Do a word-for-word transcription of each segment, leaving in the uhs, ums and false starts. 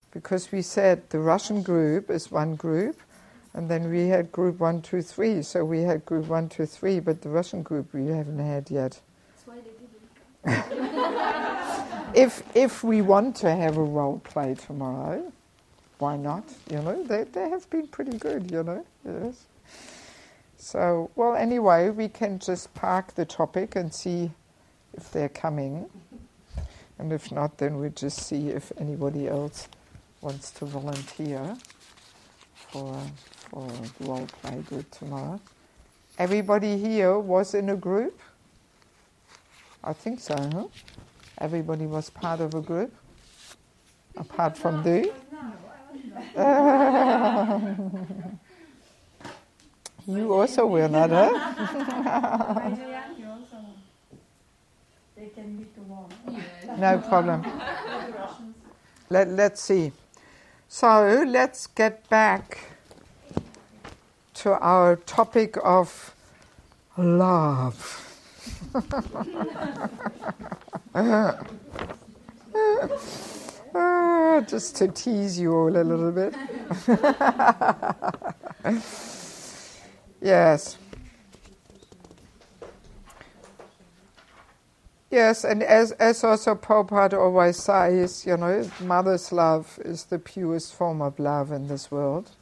because we said the Russian group is one group, and then we had group one, two, three. So we had group one, two, three, but the Russian group we haven't had yet. That's why they didn't. if if we want to have a role play tomorrow, why not? You know, they they have been pretty good. You know, yes. So well, anyway, we can just park the topic and see if they're coming, and if not, then we just see if anybody else wants to volunteer for. Or role play group tomorrow. Everybody here was in a group? I think so, huh? Everybody was part of a group? Apart from Dee? You also were not, huh? They can meet tomorrow. No problem. Let, let's see. So let's get back to our topic of love. uh, just to tease you all a little bit. Yes. Yes, and as, as also Prabhupada always says, you know, mother's love is the purest form of love in this world.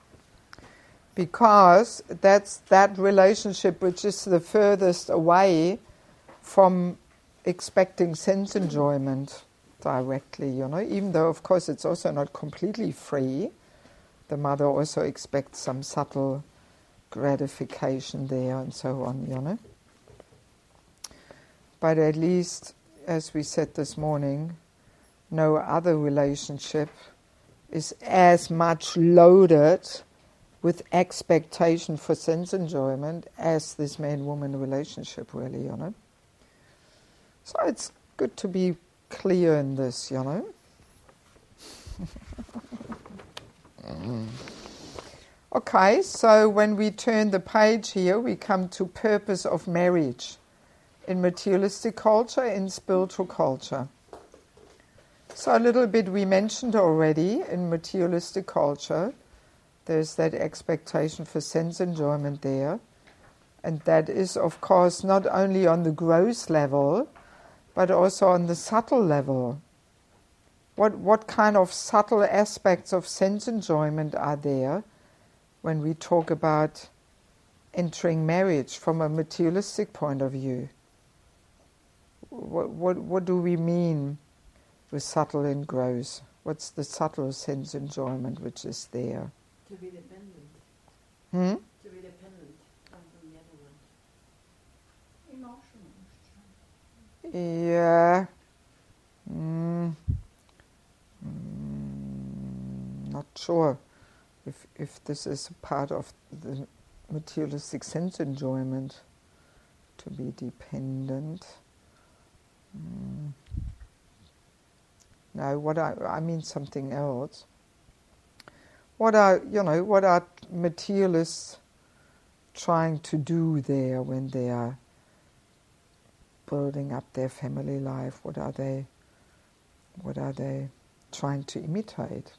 Because that's that relationship which is the furthest away from expecting sense enjoyment directly, you know, even though, of course, it's also not completely free. The mother also expects some subtle gratification there and so on, you know. But at least, as we said this morning, no other relationship is as much loaded with expectation for sense enjoyment as this man-woman relationship, really, you know. So it's good to be clear in this, you know. Okay, so when we turn the page here, we come to purpose of marriage in materialistic culture, in spiritual culture. So a little bit we mentioned already in materialistic culture. There's that expectation for sense enjoyment there. And that is, of course, not only on the gross level, but also on the subtle level. What what kind of subtle aspects of sense enjoyment are there when we talk about entering marriage from a materialistic point of view? What what what do we mean with subtle and gross? What's the subtle sense enjoyment which is there? To be dependent. Hmm? To be dependent on the other one. Emotional. Yeah. Mm. Mm, not sure if if this is a part of the materialistic sense enjoyment, to be dependent. Mm. No, what I I mean something else. What are, you know, what are materialists trying to do there when they are building up their family life? What are they, what are they trying to imitate?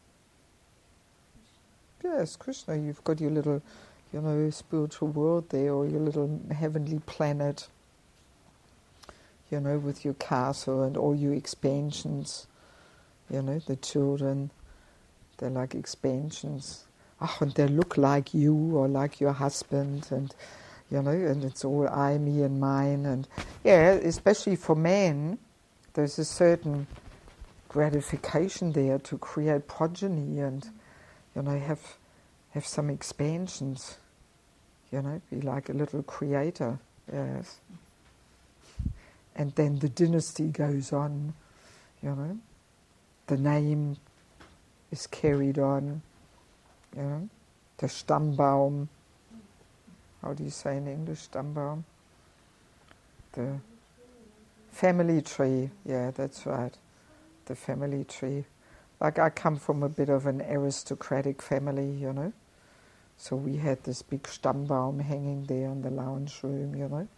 Yes, Krishna, you've got your little, you know, spiritual world there, or your little heavenly planet, you know, with your castle and all your expansions, you know, the children. They're like expansions. Oh, and they look like you or like your husband, and you know, and it's all I, me, and mine, and yeah, especially for men, there's a certain gratification there to create progeny and you know have have some expansions. You know, be like a little creator, yes. And then the dynasty goes on. You know, the name is carried on, you know, the Stammbaum. How do you say in English, Stammbaum? The family tree, yeah, that's right, the family tree. Like I come from a bit of an aristocratic family, you know, so we had this big Stammbaum hanging there in the lounge room, you know.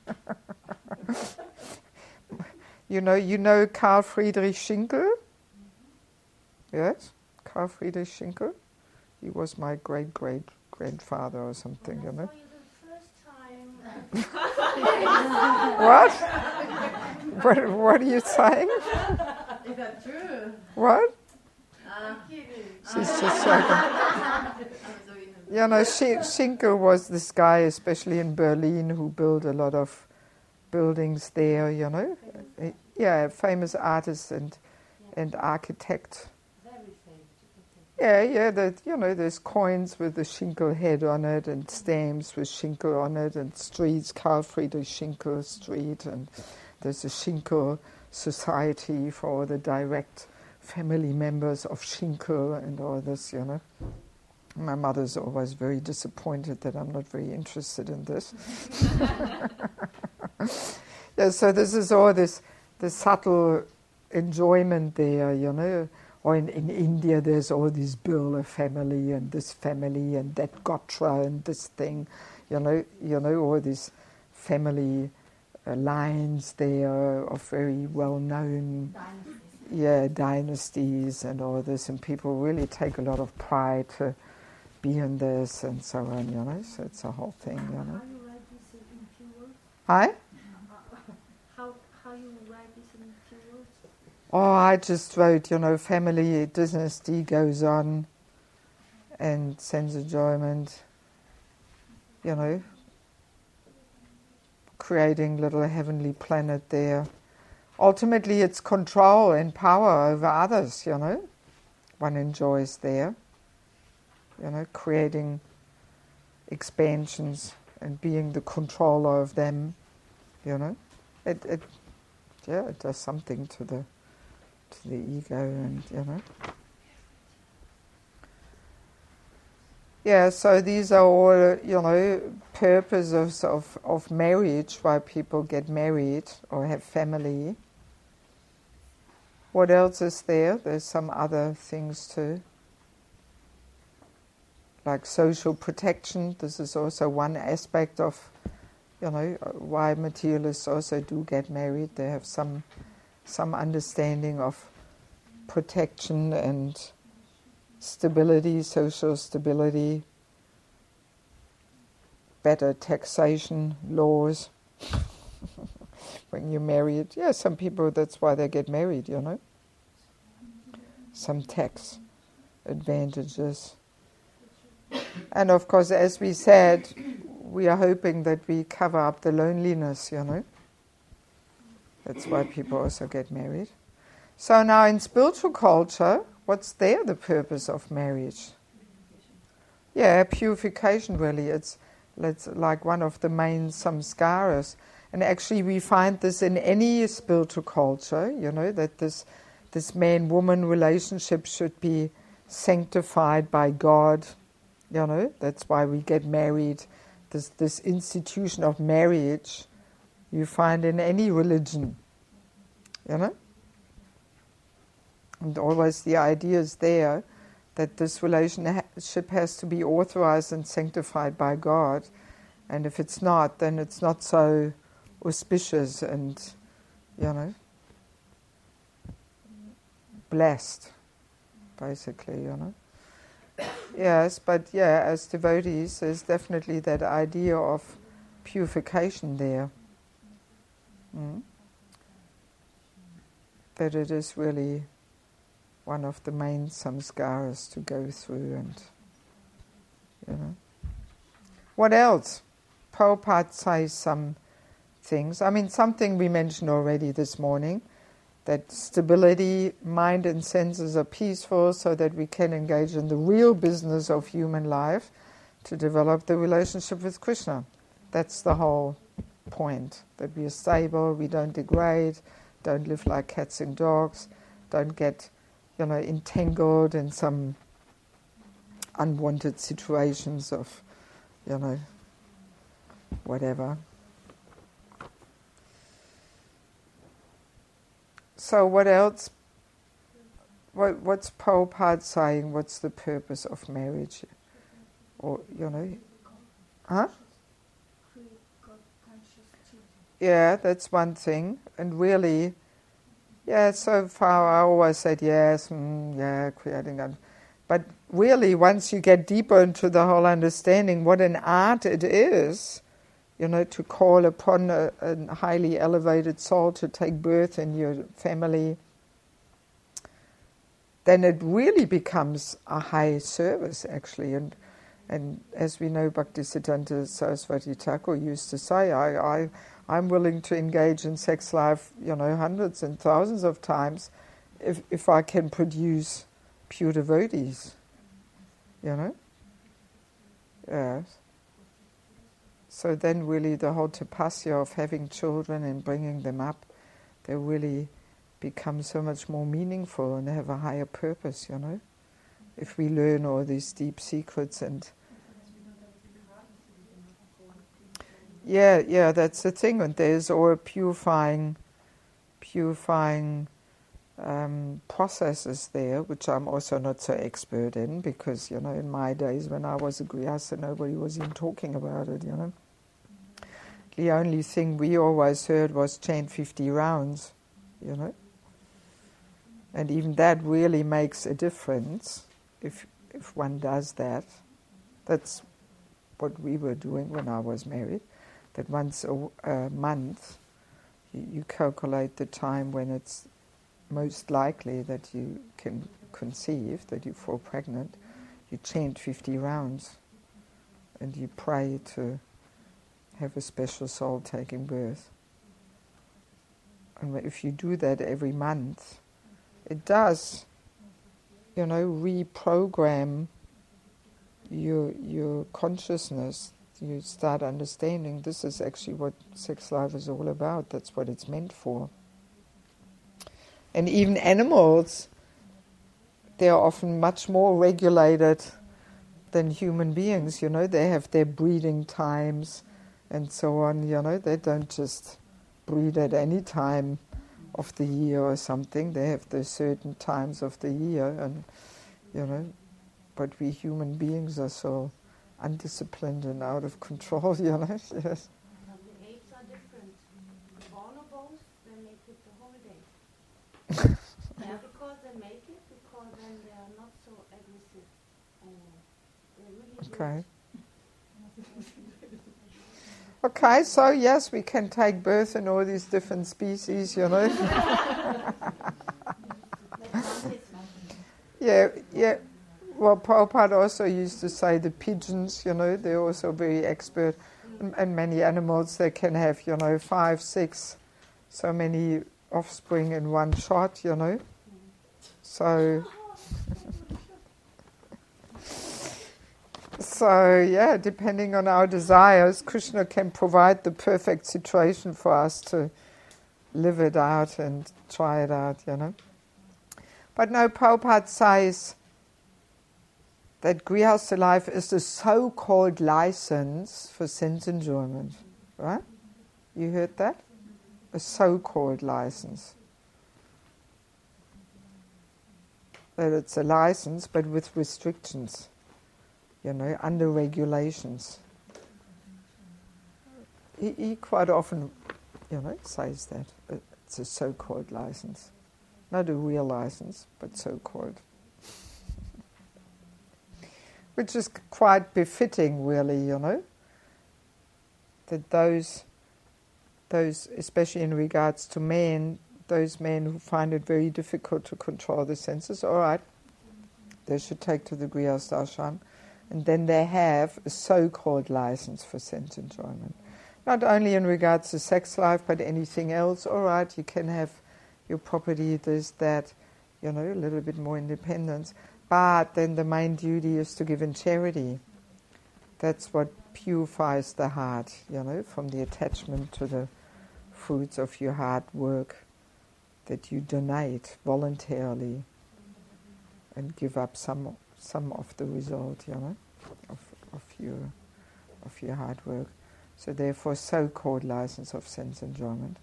you know, you know Karl Friedrich Schinkel? Yes, Karl Friedrich Schinkel. He was my great-great-grandfather or something, you know. The first time. What? what? What are you saying? Is that true? What? Uh, She's just joking. You know, Schinkel was this guy, especially in Berlin, who built a lot of buildings there, you know. Yeah, famous artist and and architect. Very famous. Yeah, yeah, that, you know, there's coins with the Schinkel head on it and stamps with Schinkel on it and streets, Karl Friedrich Schinkel Street, and there's a Schinkel Society for all the direct family members of Schinkel and all this, you know. My mother's always very disappointed that I'm not very interested in this. Yeah, so this is all this, the subtle enjoyment there, you know. Or in, in India, there's all this Birla family and this family and that Gotra and this thing, you know, you know, all these family uh, lines there of very well-known, Dynasties. yeah, dynasties and all this, and people really take a lot of pride to be in this and so on, you know. So it's a whole thing, you know. How you write this in few words? Hi. How how you write this in few words? Oh, I just wrote, you know, family dynasty goes on and sense enjoyment, you know, creating little heavenly planet there. Ultimately, it's control and power over others, you know, one enjoys there, you know, creating expansions and being the controller of them, you know. It, it yeah, it does something to the to the ego, and you know. Yeah, so these are all, you know, purposes of, of marriage, why people get married or have family. What else is there? There's some other things too. Like social protection. This is also one aspect of, you know, why materialists also do get married. They have some some understanding of protection and stability, social stability, better taxation laws. When you're married, yeah, some people, that's why they get married, you know. Some tax advantages. And of course, as we said, we are hoping that we cover up the loneliness, you know. That's why people also get married. So now in spiritual culture, what's there the purpose of marriage? Yeah, purification really. It's, it's like one of the main samskaras. And actually we find this in any spiritual culture, you know, that this this man-woman relationship should be sanctified by God, you know. That's why we get married. This, this institution of marriage you find in any religion, you know. And always the idea is there that this relationship has to be authorized and sanctified by God. And if it's not, then it's not so auspicious and, you know, blessed, basically, you know. Yes, but yeah, as devotees, there's definitely that idea of purification there. Mm? That it is really one of the main samskaras to go through, and, you know. What else? Prabhupada says some things. I mean, something we mentioned already this morning, that stability, mind and senses are peaceful so that we can engage in the real business of human life to develop the relationship with Krishna. That's the whole point, that we are stable, we don't degrade, don't live like cats and dogs, don't get, you know, entangled in some unwanted situations of, you know, whatever. So what else? What, what's Prabhupada saying? What's the purpose of marriage? Or, you know, huh? Yeah, that's one thing. And really, Yeah, so far I always said yes, mm, yeah, creating that. But really, once you get deeper into the whole understanding what an art it is, you know, to call upon a, a highly elevated soul to take birth in your family, then it really becomes a high service, actually. And and as we know, Bhaktisiddhanta Saraswati Thakur used to say, I, I, I'm willing to engage in sex life, you know, hundreds and thousands of times if if I can produce pure devotees, you know? Yes. So then really the whole tapasya of having children and bringing them up, they really become so much more meaningful and have a higher purpose, you know? If we learn all these deep secrets and... Yeah, yeah, that's the thing. And there's all purifying, purifying um, processes there, which I'm also not so expert in, because, you know, in my days when I was a Grihastha, nobody was even talking about it, you know. The only thing we always heard was chant fifty rounds, you know. And even that really makes a difference if if one does that. That's what we were doing when I was married. That once a, a month, you, you calculate the time when it's most likely that you can conceive, that you fall pregnant. You chant fifty rounds, and you pray to have a special soul taking birth. And if you do that every month, it does, you know, reprogram your your consciousness. You start understanding this is actually what sex life is all about. That's what it's meant for. And even animals, they are often much more regulated than human beings, you know. They have their breeding times and so on, you know. They don't just breed at any time of the year or something. They have their certain times of the year, and, you know, but we human beings are so undisciplined and out of control, you know. Yes. Well, the apes are different. Bonobos, they make it the whole day. Yeah, because they make it, because then they are not so aggressive anymore. They really do Okay. it. Okay, so yes, we can take birth in all these different species, you know. yeah, yeah. Well, Prabhupada also used to say the pigeons, you know, they're also very expert. And, and many animals, they can have, you know, five, six, so many offspring in one shot, you know. So, so yeah, depending on our desires, Krishna can provide the perfect situation for us to live it out and try it out, you know. But no, Prabhupada says that Grihastha life is the so-called license for sense enjoyment, right? You heard that? A so-called license. That it's a license, but with restrictions, you know, under regulations. He, he quite often, you know, says that. It's a so-called license. Not a real license, but so-called. Which is quite befitting, really, you know, that those, those, especially in regards to men, those men who find it very difficult to control the senses, all right, they should take to the Grihastha ashram, and then they have a so-called license for sense enjoyment. Not only in regards to sex life, but anything else, all right, you can have your property, this, that, you know, a little bit more independence. But then the main duty is to give in charity. That's what purifies the heart, you know, from the attachment to the fruits of your hard work, that you donate voluntarily and give up some some of the result, you know, of of your of your hard work. So therefore, so-called license of sense enjoyment.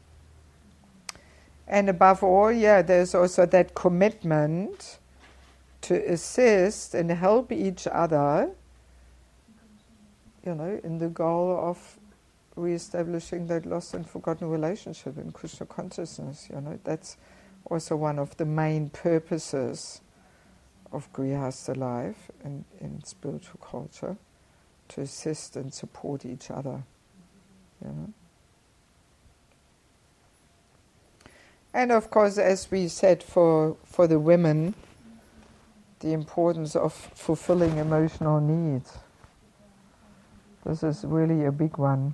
And above all, yeah, there's also that commitment to assist and help each other, you know, in the goal of re-establishing that lost and forgotten relationship in Krishna consciousness, you know. That's also one of the main purposes of Grihastha life in, in spiritual culture, to assist and support each other, you know. And of course, as we said, for for the women, the importance of fulfilling emotional needs. This is really a big one.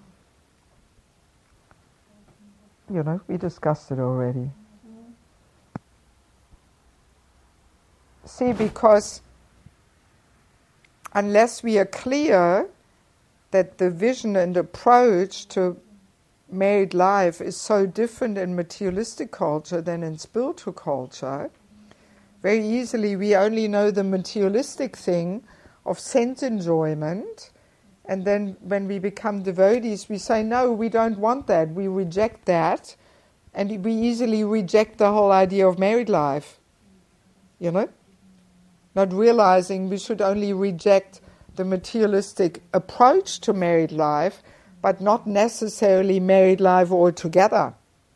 You know, we discussed it already. See, because unless we are clear that the vision and approach to married life is so different in materialistic culture than in spiritual culture, very easily we only know the materialistic thing of sense enjoyment, and then when we become devotees we say, no, we don't want that, we reject that, and we easily reject the whole idea of married life, you know? Not realizing we should only reject the materialistic approach to married life, but not necessarily married life altogether.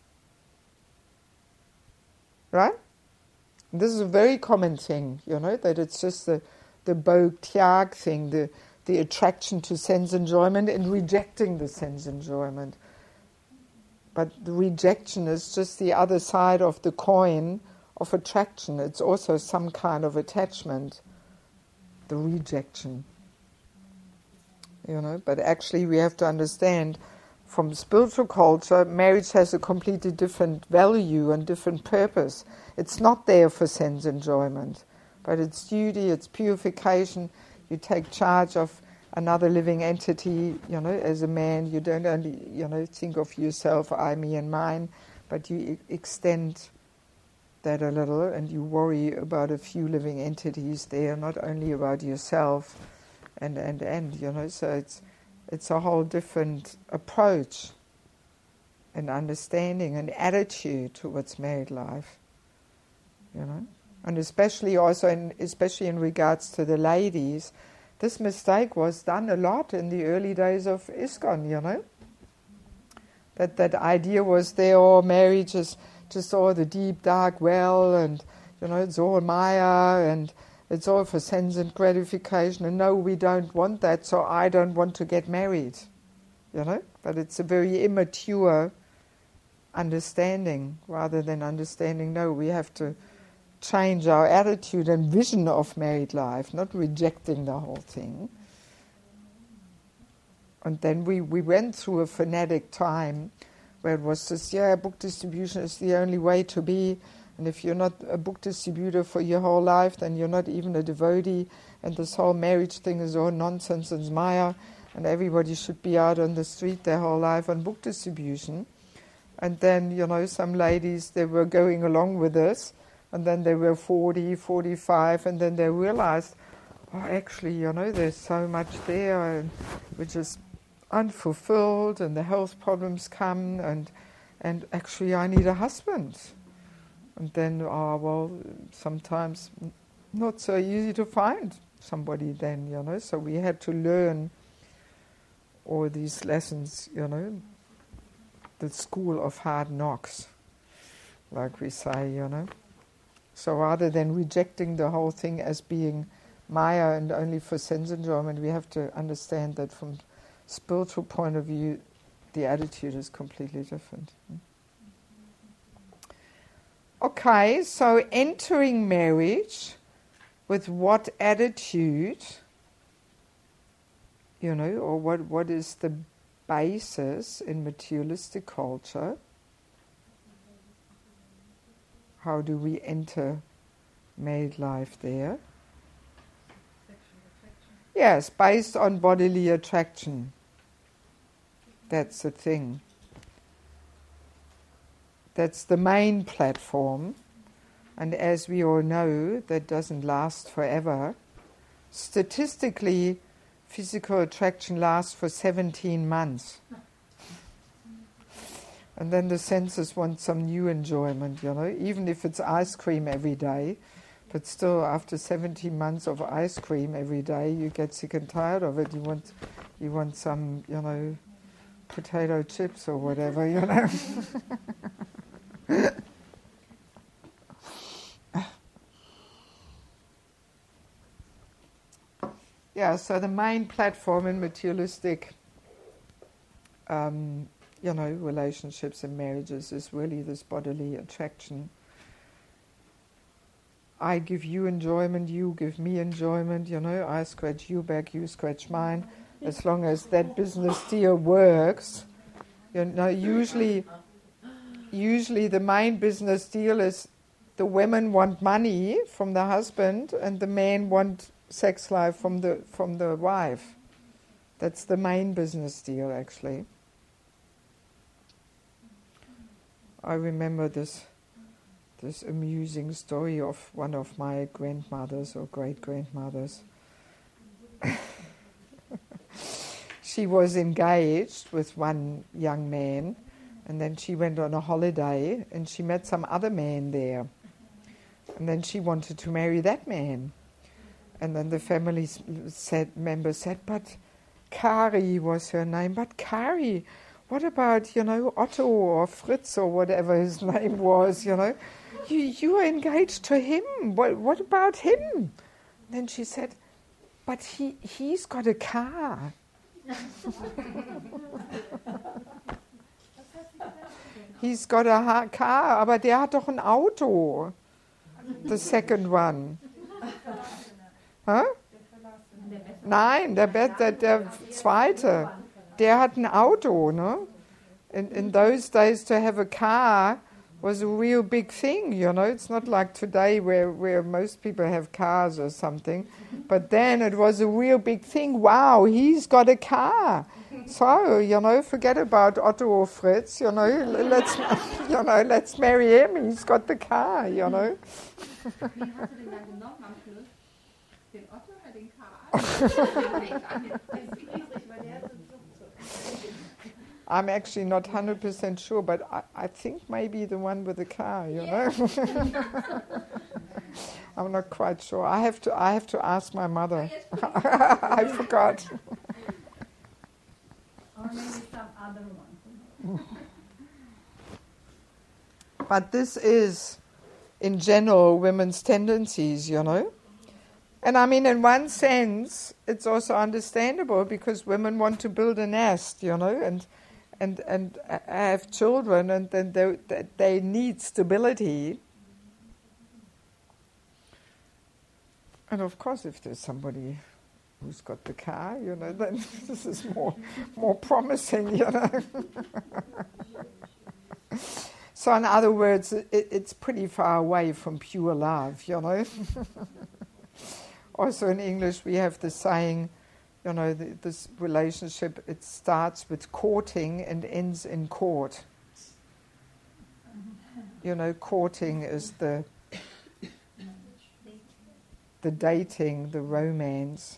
Right? And this is a very common thing, you know, that it's just the, the bhog tyag thing, the, the attraction to sense enjoyment and rejecting the sense enjoyment. But the rejection is just the other side of the coin of attraction. It's also some kind of attachment, the rejection. You know, but actually we have to understand from spiritual culture, marriage has a completely different value and different purpose. It's not there for sense enjoyment, but it's duty, it's purification. You take charge of another living entity, you know, as a man. You don't only, you know, think of yourself, I, me and mine, but you e- extend that a little, and you worry about a few living entities there, not only about yourself, and and and you know. So it's it's a whole different approach, and understanding, and attitude towards married life, you know, and especially also in especially in regards to the ladies, this mistake was done a lot in the early days of ISKCON, you know. That that idea was there, oh, marriage is just all the deep, dark well, and, you know, it's all Maya, and it's all for sense and gratification, and no, we don't want that, so I don't want to get married, you know. But it's a very immature understanding, rather than understanding, no, we have to change our attitude and vision of married life, not rejecting the whole thing. And then we, we went through a fanatic time where it was just, yeah, book distribution is the only way to be, and if you're not a book distributor for your whole life, then you're not even a devotee, and this whole marriage thing is all nonsense and Maya, and everybody should be out on the street their whole life on book distribution. And then, you know, some ladies, they were going along with this, and then they were forty, forty-five, and then they realized, oh, actually, you know, there's so much there, and which is unfulfilled, and the health problems come, and and actually I need a husband. And then, oh, well, sometimes not so easy to find somebody then, you know, so we had to learn all these lessons, you know, the school of hard knocks, like we say, you know. So rather than rejecting the whole thing as being Maya and only for sense enjoyment, we have to understand that from spiritual point of view, the attitude is completely different. Okay, so entering marriage with what attitude, you know, or what, what is the basis in materialistic culture? How do we enter married life there? Yes, based on bodily attraction. That's the thing. That's the main platform. And as we all know, that doesn't last forever. Statistically, physical attraction lasts for seventeen months. And then the senses want some new enjoyment, you know, even if it's ice cream every day. But still, after seventeen months of ice cream every day, you get sick and tired of it. You want, you want some, you know, potato chips or whatever, you know. yeah, so the main platform in materialistic, um, you know, relationships and marriages is really this bodily attraction. I give you enjoyment, you give me enjoyment, you know, I scratch you back, you scratch mine. As long as that business deal works, you know, usually, usually the main business deal is the women want money from the husband and the men want sex life from the from the wife. That's the main business deal, actually. I remember this this amusing story of one of my grandmothers or great-grandmothers. She was engaged with one young man, and then she went on a holiday and she met some other man there. And then she wanted to marry that man. And then the family said, member said, but Kari was her name, but Kari, what about, you know, Otto or Fritz or whatever his name was, you know? You, you are engaged to him. What, what about him? And then she said, but he, he's got a car. He's got a ha- car, aber der hat doch ein Auto. The second one. Huh? Nein, der, der, der zweite. Der hat ein Auto, ne? In, in those days to have a car was a real big thing, you know. It's not like today where, where most people have cars or something. But then it was a real big thing. Wow, he's got a car. So, you know, forget about Otto or Fritz, you know. Let's, you know, let's marry him. He's got the car, you know. I'm actually not one hundred percent sure, but I, I think maybe the one with the car, you know. I'm not quite sure. I have to I have to ask my mother. I forgot. Or maybe some other one. But this is, in general, women's tendencies, you know. And I mean, in one sense, it's also understandable because women want to build a nest, you know, and and and have children, and then they they need stability. And of course, if there's somebody who's got the car, you know, then this is more more promising, you know. So, in other words, it, it's pretty far away from pure love, you know. Also, in English, we have the saying, you know, the, this relationship, it starts with courting and ends in court. You know, courting is the the dating, the romance,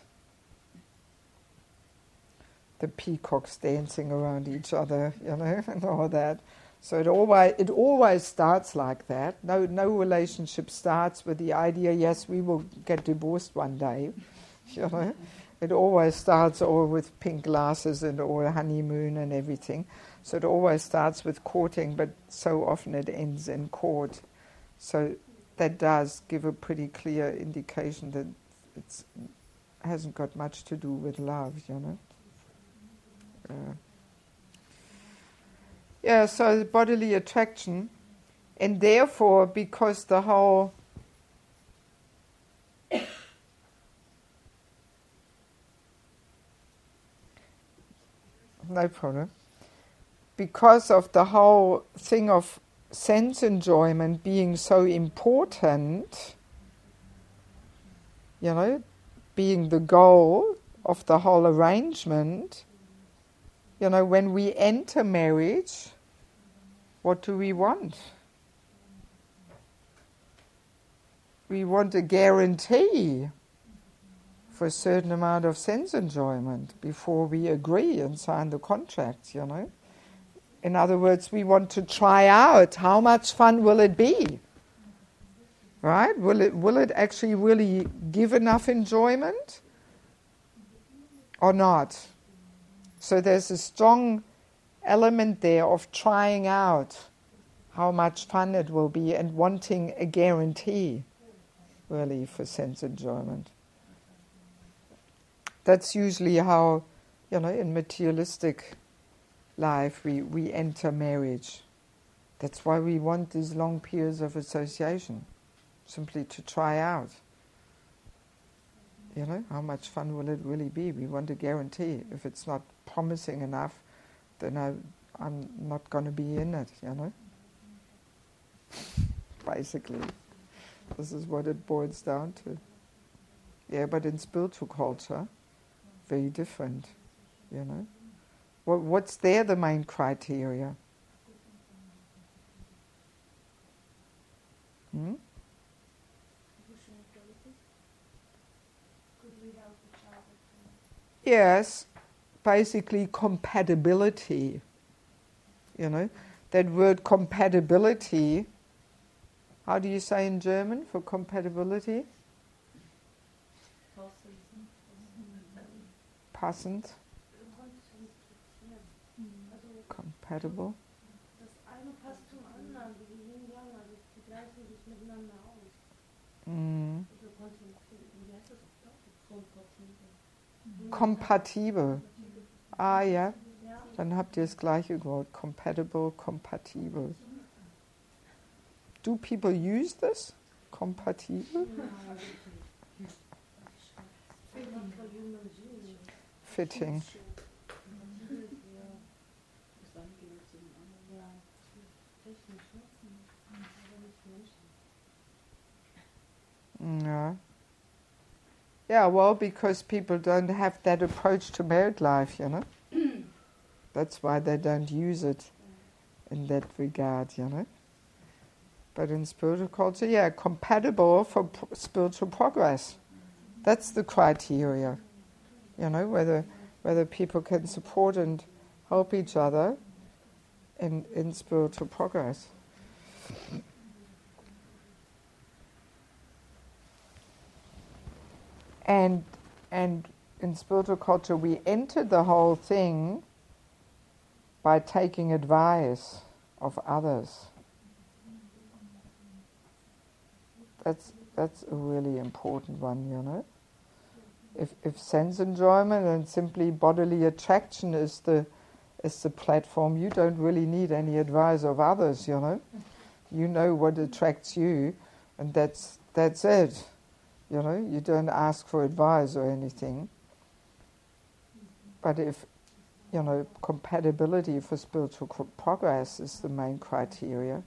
the peacocks dancing around each other, you know, and all that. So it always it always starts like that. No no relationship starts with the idea, yes, we will get divorced one day. You know, it always starts all with pink glasses and all honeymoon and everything. So it always starts with courting, but so often it ends in court. So that does give a pretty clear indication that it hasn't got much to do with love. You know. Uh, Yeah, so bodily attraction, and therefore, because the whole no problem, because of the whole thing of sense enjoyment being so important, you know, being the goal of the whole arrangement, you know, when we enter marriage, what do we want? We want a guarantee for a certain amount of sense enjoyment before we agree and sign the contract, you know. In other words, we want to try out how much fun will it be, right? Will it, will it actually really give enough enjoyment or not? So there's a strong element there of trying out how much fun it will be and wanting a guarantee, really, for sense enjoyment. that's usually how, you know, in materialistic life we, we enter marriage. That's why we want these long periods of association, simply to try out. You know, how much fun will it really be? We want to guarantee. If it's not promising enough, then I, I'm not going to be in it, you know. Basically, this is what it boils down to. Yeah, but in spiritual culture, very different, you know. What, what's there the main criteria? Hmm? Yes, basically compatibility. You know, that word compatibility, how do you say in German for compatibility? Passend. Compatible. Mm. Kompatibel. Ah ja, dann habt ihr das gleiche Wort. Compatible, compatible. Do people use this? Compatible? Fitting. Yeah. Yeah, well, because people don't have that approach to married life, you know. That's why they don't use it in that regard, you know. But in spiritual culture, yeah, compatible for p- spiritual progress. That's the criteria, you know, whether whether people can support and help each other in, in spiritual progress. And and in spiritual culture, we enter the whole thing by taking advice of others. That's that's a really important one, you know. If if sense enjoyment and simply bodily attraction is the is the platform, you don't really need any advice of others, you know. You know what attracts you, and that's that's it. You know, you don't ask for advice or anything. But if, you know, compatibility for spiritual co- progress is the main criteria,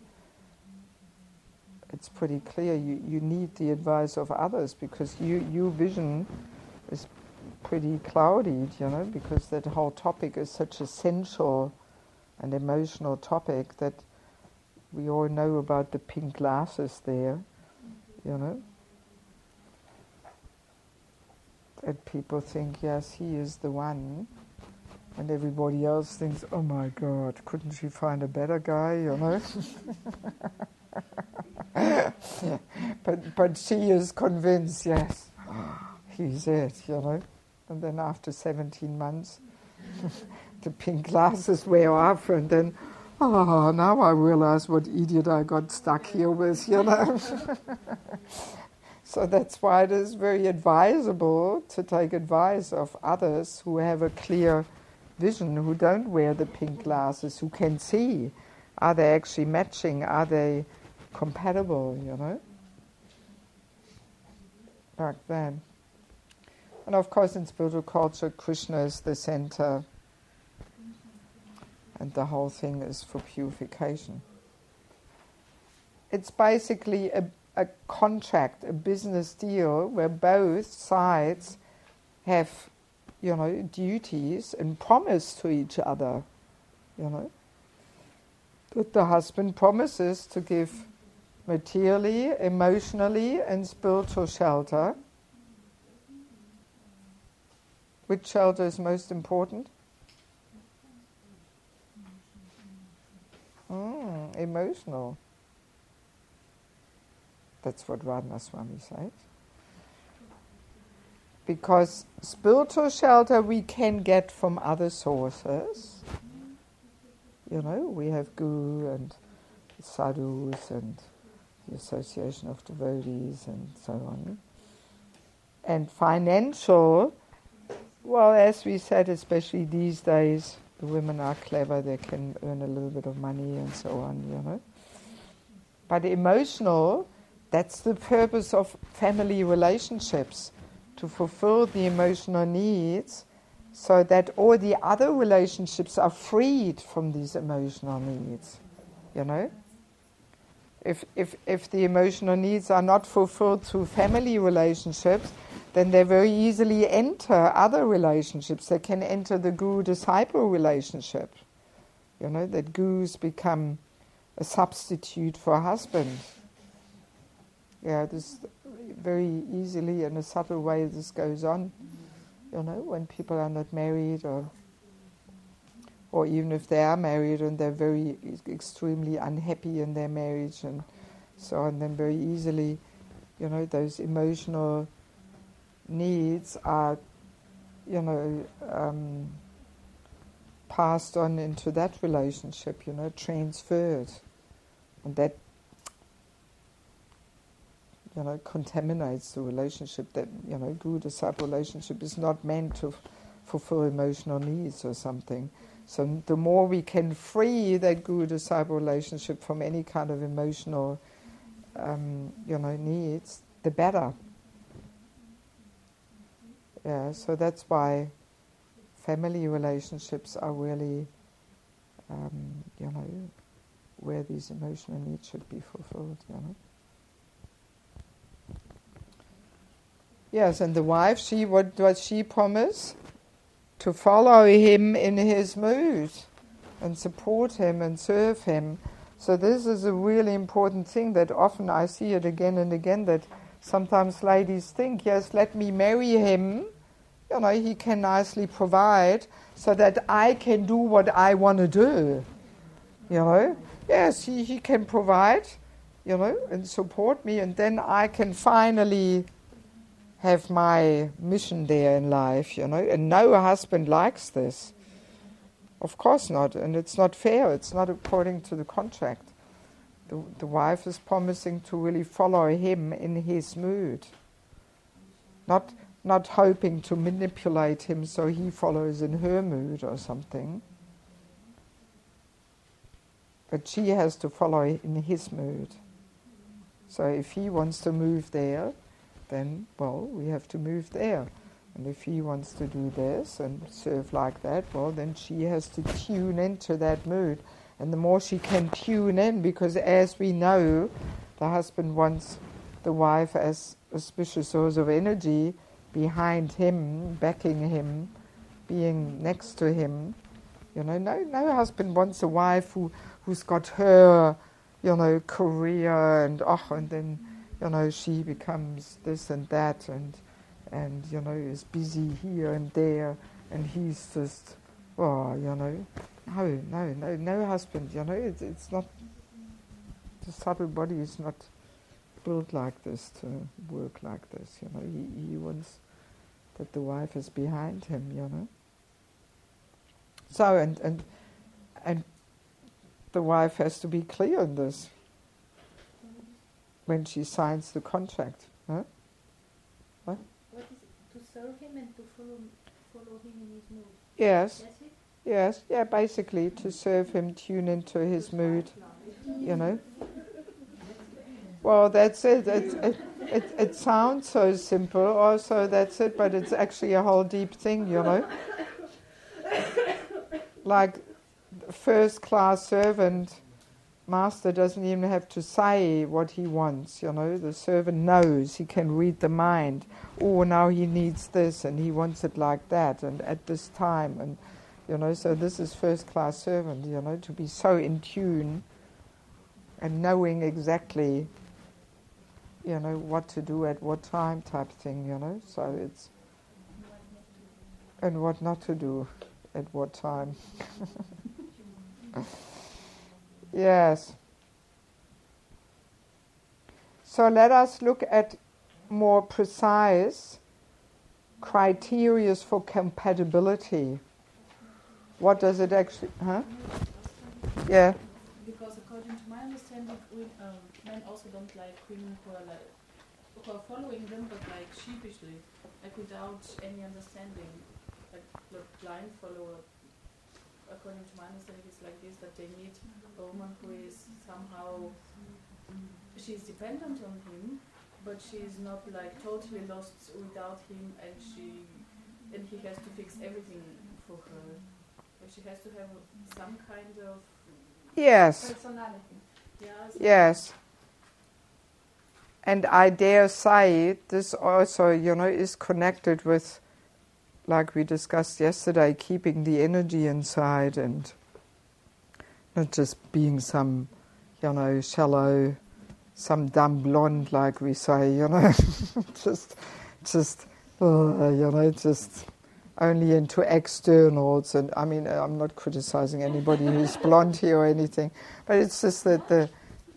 it's pretty clear you, you need the advice of others, because you, your vision is pretty cloudy, you know, because that whole topic is such a sensual and emotional topic that we all know about the pink glasses there, you know. That people think, yes, he is the one, and everybody else thinks, oh my God, couldn't she find a better guy, you know? but but she is convinced, yes, he's it, you know. And then after seventeen months, the pink glasses wear off, and then, oh, now I realize what idiot I got stuck here with, you know. So that's why it is very advisable to take advice of others who have a clear vision, who don't wear the pink glasses, who can see, are they actually matching, are they compatible, you know? Like that. And of course in spiritual culture, Krishna is the center, and the whole thing is for purification. It's basically a a contract, a business deal, where both sides have, you know, duties and promise to each other, you know. That the husband promises to give materially, emotionally, and spiritual shelter. Which shelter is most important? Mm, emotional. That's what Radhaswami says. Because spiritual shelter we can get from other sources. You know, we have Guru and sadhus and the association of devotees and so on. And financial Well, as we said, especially these days, the women are clever, they can earn a little bit of money and so on, you know. But emotional, that's the purpose of family relationships, to fulfill the emotional needs so that all the other relationships are freed from these emotional needs, you know. If, if, if the emotional needs are not fulfilled through family relationships, then they very easily enter other relationships. They can enter the guru-disciple relationship. You know, that gurus become a substitute for a husband. Yeah, this very easily, in a subtle way, this goes on. You know, when people are not married, or or even if they are married and they're very extremely unhappy in their marriage and so on, then very easily, you know, those emotional needs are, you know, um, passed on into that relationship, you know, transferred. And that, you know, contaminates the relationship. That, you know, guru-disciple relationship is not meant to f- fulfill emotional needs or something. So the more we can free that guru-disciple relationship from any kind of emotional, um, you know, needs, the better. Yeah, so that's why family relationships are really, um, you know, where these emotional needs should be fulfilled, you know. Yes, and the wife, she what does she promise? To follow him in his mood and support him and serve him. So this is a really important thing that often I see it again and again, that sometimes ladies think, yes, let me marry him, you know, he can nicely provide so that I can do what I want to do, you know. Yes, he, he can provide, you know, and support me, and then I can finally have my mission there in life, you know. And no husband likes this. Of course not, and it's not fair. It's not according to the contract. The, the wife is promising to really follow him in his mood, not not hoping to manipulate him so he follows in her mood or something. But she has to follow in his mood. So if he wants to move there, then, well, we have to move there. And if he wants to do this and serve like that, well, then she has to tune into that mood. And the more she can tune in, because as we know, the husband wants the wife as auspicious source of energy behind him, backing him, being next to him. You know, no, no husband wants a wife who, who's got her, you know, career and, oh, and then, you know, she becomes this and that and, and, you know, is busy here and there, and he's just, oh, you know, no, no, no, no husband, you know, it's, it's not, the subtle body is not built like this to work like this, you know. He, he wants that the wife is behind him, you know. So, and, and, and the wife has to be clear on this when she signs the contract. Huh? What? What is it? To serve him and to follow, follow him in his mood. Yes. That's it? Yes, yeah, basically to serve him, tune into his mood, you know. Well, that's it. It, it, it. it sounds so simple, also that's it, but it's actually a whole deep thing, you know. Like, first-class servant, master doesn't even have to say what he wants, you know. The servant knows, he can read the mind. Oh, now he needs this, and he wants it like that, and at this time, and, you know, so this is first-class servant, you know, to be so in tune and knowing exactly, you know, what to do at what time type thing, you know. So it's, and what not to do at what time. Yes. So let us look at more precise criteria for compatibility. What does it actually, huh? Yeah. Because according to my understanding, we, um, men also don't like women who are like who are following them, but like sheepishly, like without any understanding like the blind follower, according to my understanding, is like this, that they meet a woman who is somehow, she's dependent on him, but she's not like totally lost without him, and she and he has to fix everything for her. But she has to have some kind of yes. personality. Yes. Yes. And I dare say this also, you know, is connected with, like we discussed yesterday, keeping the energy inside and not just being some, you know, shallow, some dumb blonde, like we say, you know, just, just, uh, you know, just only into externals. And I mean, I'm not criticizing anybody who's blonde here or anything, but it's just that the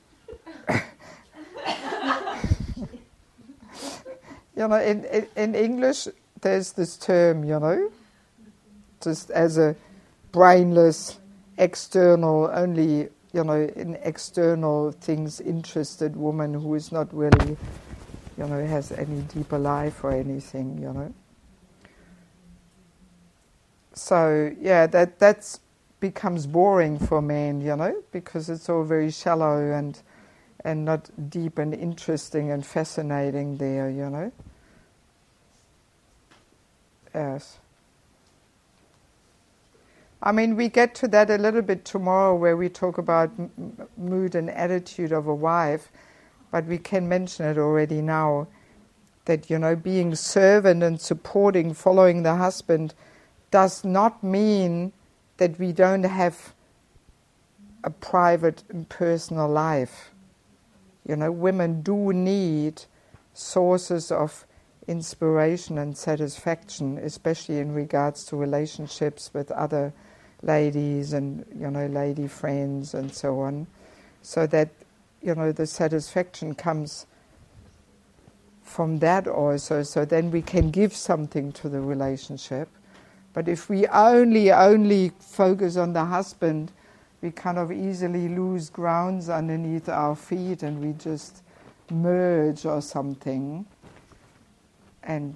you know, in, in in English, there's this term, you know, just as a brainless, external, only, you know, in external things interested woman who is not really, you know, has any deeper life or anything, you know. So, yeah, that that's becomes boring for men, you know, because it's all very shallow and and not deep and interesting and fascinating there, you know. Yes. I mean, we get to that a little bit tomorrow where we talk about m- mood and attitude of a wife, but we can mention it already now, that, you know, being servant and supporting, following the husband does not mean that we don't have a private and personal life. You know, women do need sources of inspiration and satisfaction, especially in regards to relationships with other ladies and, you know, lady friends and so on, so that, you know, the satisfaction comes from that also, so then we can give something to the relationship. But if we only, only focus on the husband, we kind of easily lose grounds underneath our feet and we just merge or something. And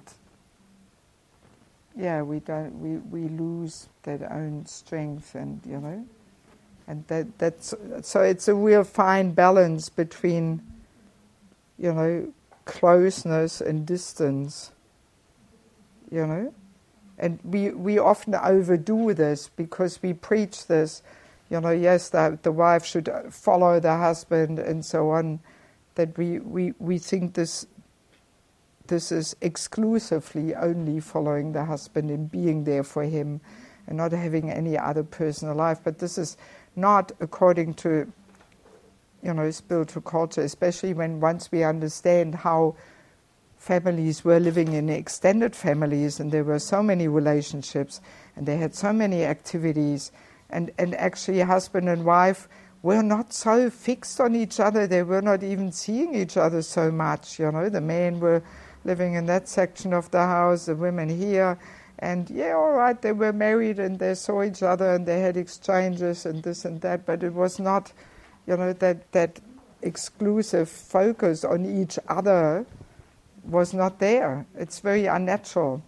yeah, we don't we, we lose that own strength, and you know, and that that's so it's a real fine balance between, you know, closeness and distance. You know? And we, we often overdo this because we preach this, you know, yes, that the wife should follow the husband and so on, that we, we, we think this this is exclusively only following the husband and being there for him and not having any other personal life. But this is not according to, you know, spiritual culture, especially when once we understand how families were living in extended families and there were so many relationships and they had so many activities, and, and actually husband and wife were not so fixed on each other. They were not even seeing each other so much, you know. The men were living in that section of the house, the women here, and yeah, all right, they were married and they saw each other and they had exchanges and this and that, but it was not, you know, that, that exclusive focus on each other was not there. It's very unnatural.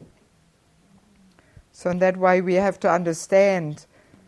So in that way we have to understand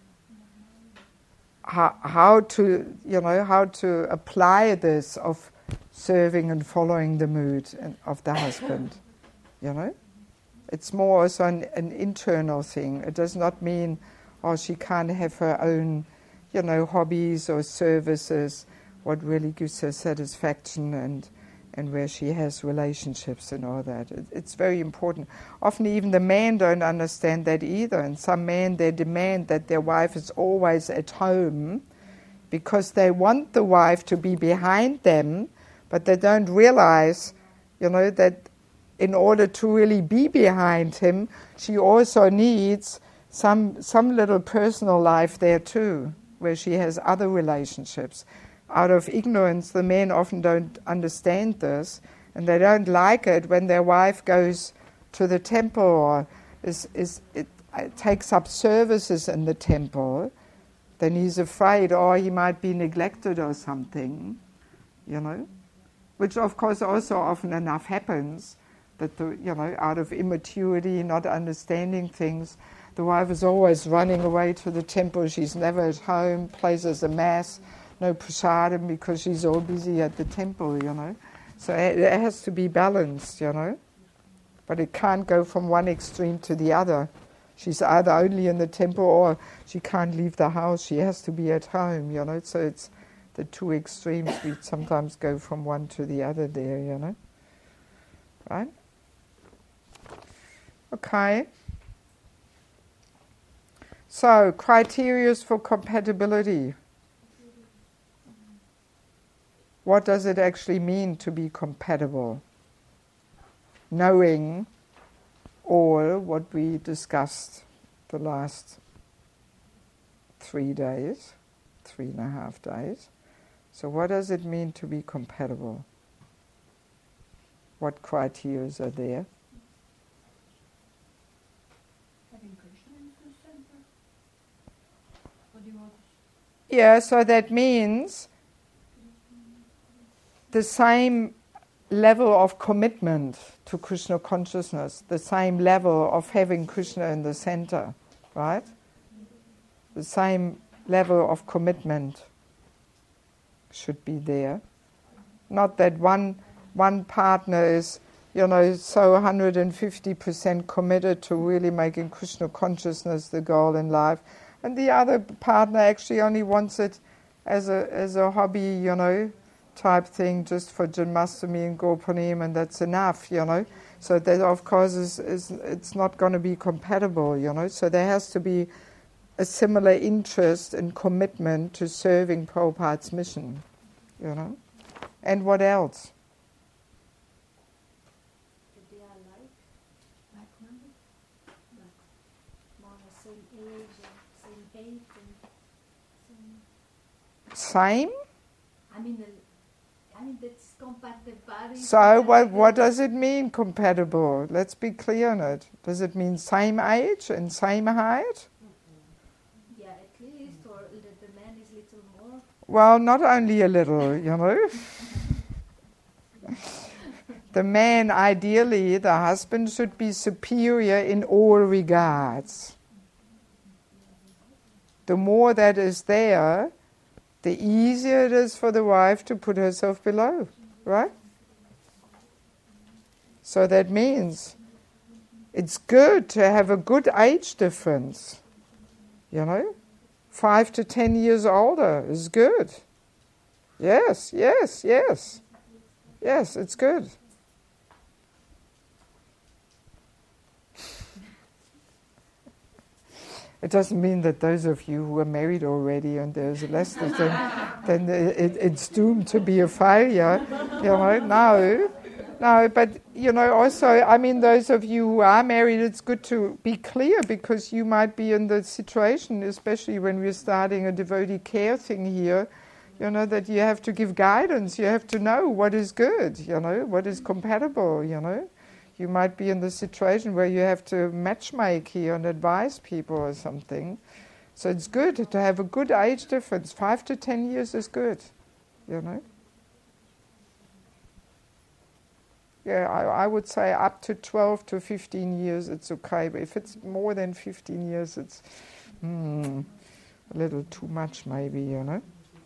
how, how to, you know, how to apply this of serving and following the mood of the husband, you know. It's more also an, an internal thing. It does not mean, oh, she can't have her own, you know, hobbies or services, what really gives her satisfaction and and where she has relationships and all that. It, it's very important. Often even the men don't understand that either. And some men, they demand that their wife is always at home because they want the wife to be behind them, but they don't realize, you know, that in order to really be behind him, she also needs some some little personal life there too, where she has other relationships. Out of ignorance, the men often don't understand this, and they don't like it when their wife goes to the temple or is, is it, it takes up services in the temple. Then he's afraid, oh, he might be neglected or something, you know, which of course also often enough happens, that the, you know, out of immaturity, not understanding things, the wife is always running away to the temple. She's never at home, plays as a mass, no prasadam because she's all busy at the temple, you know. So it has to be balanced, you know. But it can't go from one extreme to the other. She's either only in the temple or she can't leave the house. She has to be at home, you know. So it's the two extremes. We sometimes go from one to the other there, you know. Right? Okay. So, criteria for compatibility. What does it actually mean to be compatible? Knowing all what we discussed the last three days, three and a half days. So what does it mean to be compatible? What criteria are there? Having Krishna in the center. What do you want? Yeah, so that means the same level of commitment to Krishna consciousness, the same level of having Krishna in the center, right? The same level of commitment should be there. Not that one one partner is, you know, so one hundred fifty percent committed to really making Krishna consciousness the goal in life, and the other partner actually only wants it as a as a hobby, you know, type thing, just for Janmashtami and Gopunim, and that's enough, you know. So that, of course, is, is it's not going to be compatible, you know. So there has to be a similar interest and commitment to serving Prabhupada's mission, you know. And what else? If they are like, Like minded? like more the same age and same height and same. Same? I mean, the, I mean that's compatible. So what what does it mean, compatible? Let's be clear on it. Does it mean same age and same height? Yeah, at least, or that the man is little more. Well, not only a little, you know. The man, ideally, the husband, should be superior in all regards. The more that is there, the easier it is for the wife to put herself below, right? So that means it's good to have a good age difference, you know? Five to ten years older is good. Yes, yes, yes. Yes, it's good. It doesn't mean that those of you who are married already and there's less than, then it, it's doomed to be a failure. You know, no, no. But you know, also, I mean, those of you who are married, it's good to be clear because you might be in the situation, especially when we're starting a devotee care thing here. You know that you have to give guidance. You have to know what is good. You know what is compatible. You know. You might be in the situation where you have to matchmake here and advise people or something. So it's good to have a good age difference. Five to ten years is good, you know. Yeah, I, I would say up to twelve to fifteen years it's okay. But if it's more than fifteen years, it's hmm, a little too much maybe, you know.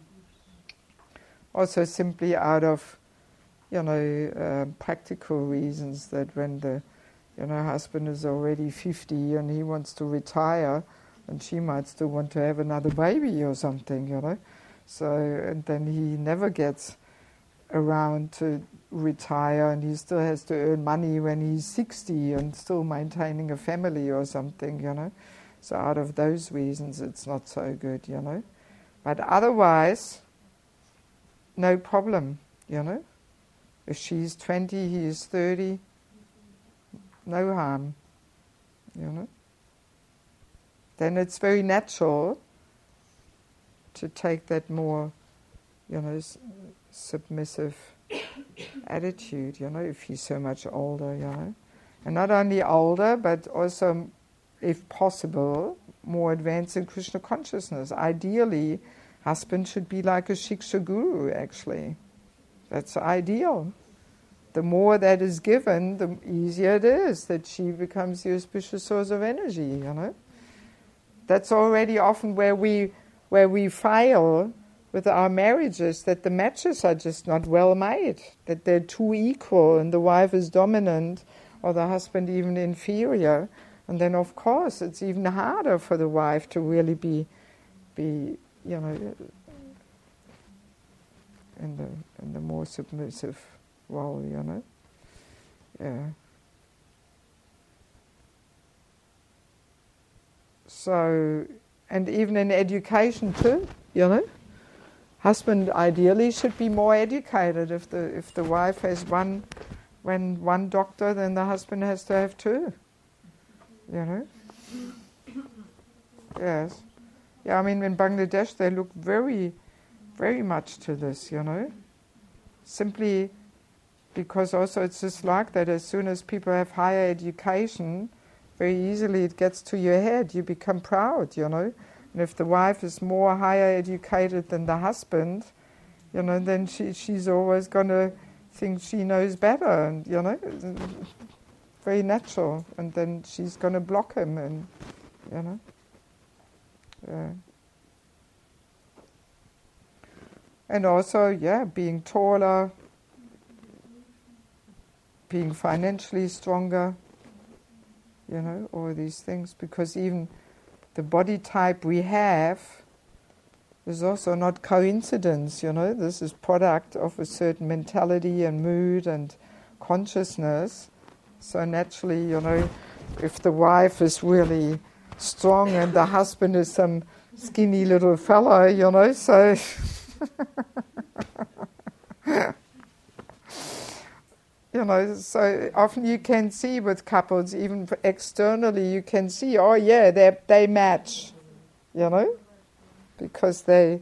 Also simply out of you know, uh, practical reasons, that when the, you know, husband is already fifty and he wants to retire, and she might still want to have another baby or something, you know. So, and then he never gets around to retire, and he still has to earn money when he's sixty and still maintaining a family or something, you know. So out of those reasons, it's not so good, you know. But otherwise, no problem, you know. If she's twenty, he is thirty, no harm, you know. Then it's very natural to take that more, you know, s- submissive attitude, you know, if he's so much older, you know. And not only older, but also, if possible, more advanced in Krishna consciousness. Ideally, husband should be like a Shiksha guru, actually. That's ideal. the more that is given, the easier it is that she becomes the auspicious source of energy, you know. That's already often where we where we fail with our marriages, that the matches are just not well made, that they're too equal and the wife is dominant or the husband even inferior. And then, of course, it's even harder for the wife to really be, be you know, in the in the more submissive role, you know. Yeah. So, and even in education too, you know. Husband ideally should be more educated. If the if the wife has one, when one doctor, then the husband has to have two. You know. Yes. Yeah. I mean, in Bangladesh, they look very, very much to this. You know. Simply because also it's just like that. As soon as people have higher education, very easily it gets to your head. You become proud. You know. And if the wife is more higher educated than the husband, you know, then she she's always going to think she knows better, and you know, very natural. And then she's going to block him, and you know, yeah. And also, yeah, being taller, being financially stronger, you know, all these things, because even the body type we have is also not coincidence, you know. This is product of a certain mentality and mood and consciousness. So naturally, you know, if the wife is really strong and the husband is some skinny little fellow, you know, so... You know, so often you can see with couples, even externally, you can see, oh yeah, they they match, you know, because they,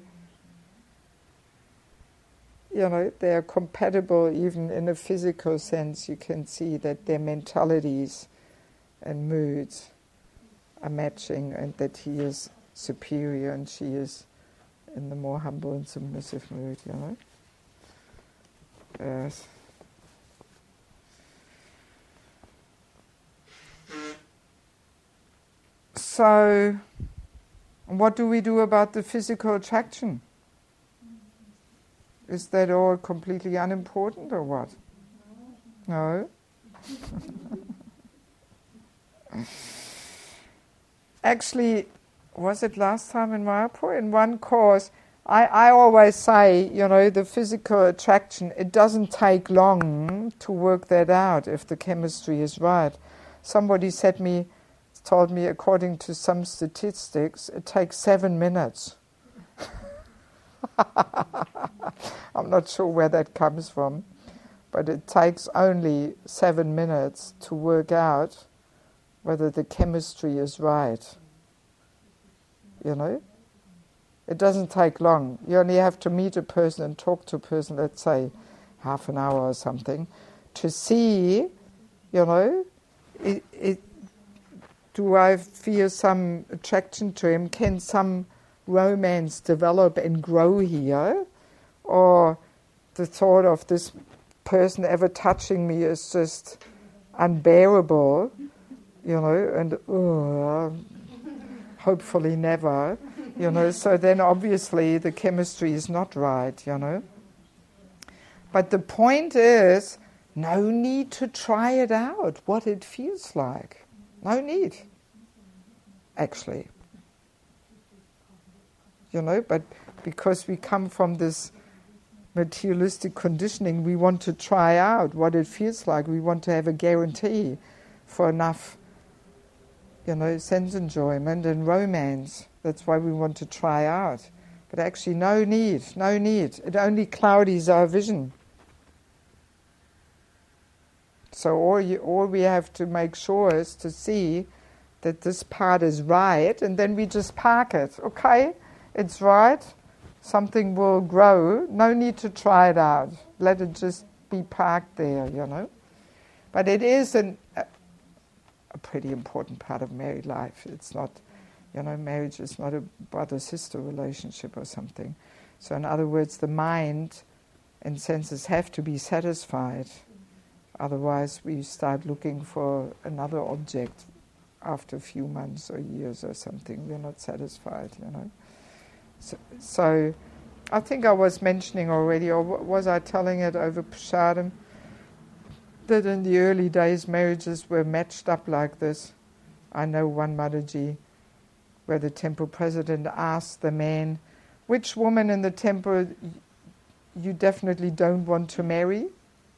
you know, they are compatible even in a physical sense. You can see that their mentalities and moods are matching, and that he is superior and she is in the more humble and submissive mood, you know. Yes. So, what do we do about the physical attraction? Is that all completely unimportant or what? No? Actually, was it last time in Mayapur? In one course, I, I always say, you know, the physical attraction, it doesn't take long to work that out if the chemistry is right. Somebody said me, told me, according to some statistics, it takes seven minutes. I'm not sure where that comes from, but it takes only seven minutes to work out whether the chemistry is right. You know? It doesn't take long. You only have to meet a person and talk to a person, let's say half an hour or something, to see, you know, it, it do I feel some attraction to him? Can some romance develop and grow here? Or the thought of this person ever touching me is just unbearable, you know, and uh, hopefully never, you know. So then obviously the chemistry is not right, you know. But the point is, no need to try it out, what it feels like. No need, actually. You know, but because we come from this materialistic conditioning, we want to try out what it feels like. We want to have a guarantee for enough, you know, sense enjoyment and romance. That's why we want to try out. But actually, no need, no need. It only cloudies our vision. So all, you, all we have to make sure is to see that this part is right, and then we just park it. Okay, it's right, something will grow, no need to try it out. Let it just be parked there, you know. But it is an, a, a pretty important part of married life. It's not, you know, marriage is not a brother-sister relationship or something. So in other words, the mind and senses have to be satisfied Otherwise, we start looking for another object after a few months or years or something. We're not satisfied, you know. So, so I think I was mentioning already, or was I telling it over Prasadam, that in the early days marriages were matched up like this. I know one Mataji where the temple president asked the man, which woman in the temple you definitely don't want to marry?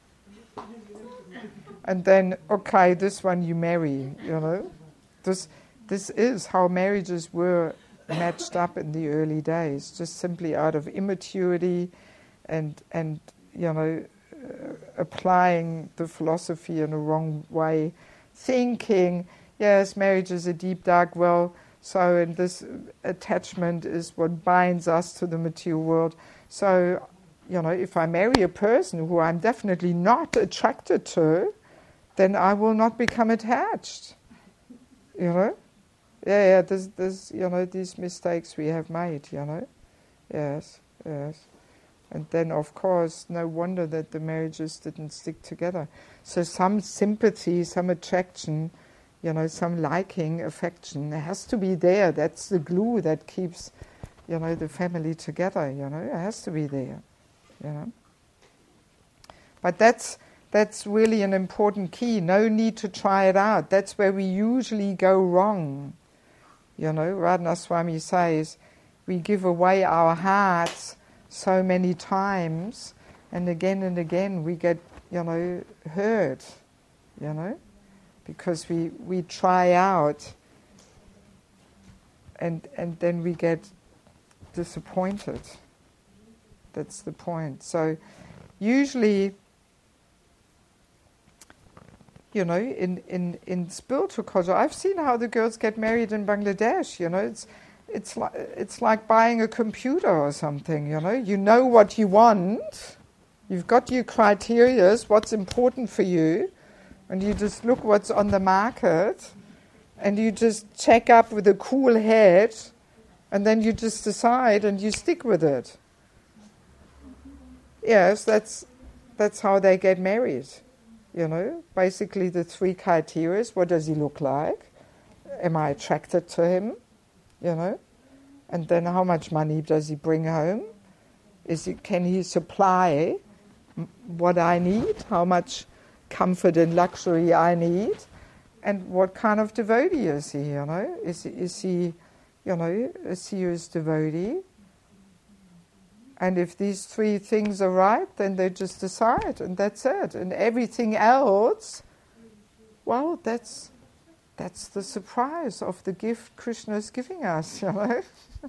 And then, okay, this one you marry, you know. This this is how marriages were matched up in the early days, just simply out of immaturity and, and you know, uh, applying the philosophy in a wrong way, thinking, yes, marriage is a deep, dark well, so and this attachment is what binds us to the material world. So, you know, if I marry a person who I'm definitely not attracted to, then I will not become attached. You know? Yeah, yeah, there's, there's, you know, these mistakes we have made, you know? Yes, yes. And then, of course, no wonder that the marriages didn't stick together. So some sympathy, some attraction, you know, some liking, affection, it has to be there. That's the glue that keeps, you know, the family together, you know? It has to be there, you know? But that's... That's really an important key. No need to try it out. That's where we usually go wrong. You know, Radhanath Swami says, we give away our hearts so many times, and again and again we get, you know, hurt, you know, because we, we try out and and then we get disappointed. That's the point. So usually, you know, in, in, in spiritual culture, I've seen how the girls get married in Bangladesh, you know, it's it's like it's like buying a computer or something, you know. You know what you want, you've got your criterias, what's important for you, and you just look what's on the market, and you just check up with a cool head, and then you just decide and you stick with it. Yes, that's that's how they get married. You know, basically the three criteria: what does he look like? Am I attracted to him? You know, and then how much money does he bring home? Is he, can he supply what I need? How much comfort and luxury I need? And what kind of devotee is he? You know, is is he, you know, a serious devotee? And if these three things are right, then they just decide, and that's it. And everything else, well, that's that's the surprise of the gift Krishna is giving us, you know.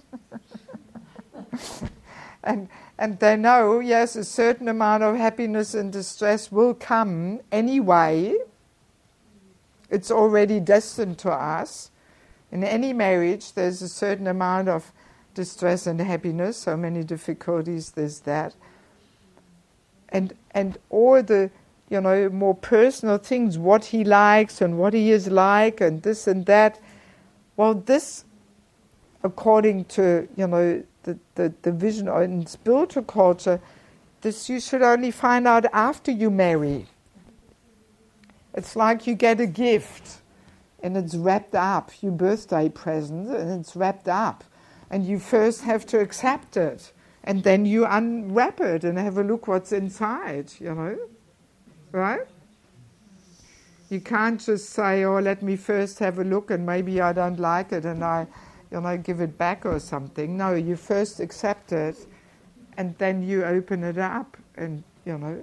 and and they know, yes, a certain amount of happiness and distress will come anyway. It's already destined to us. In any marriage, there's a certain amount of distress and happiness, so many difficulties, there's that. And and all the, you know, more personal things, what he likes and what he is like and this and that, well, this, according to, you know, the, the, the vision in spiritual culture, this you should only find out after you marry. It's like you get a gift and it's wrapped up, your birthday present, and it's wrapped up. And you first have to accept it, and then you unwrap it and have a look what's inside, you know, right? You can't just say, oh, let me first have a look and maybe I don't like it and I, you know, give it back or something. No, you first accept it, and then you open it up, and, you know.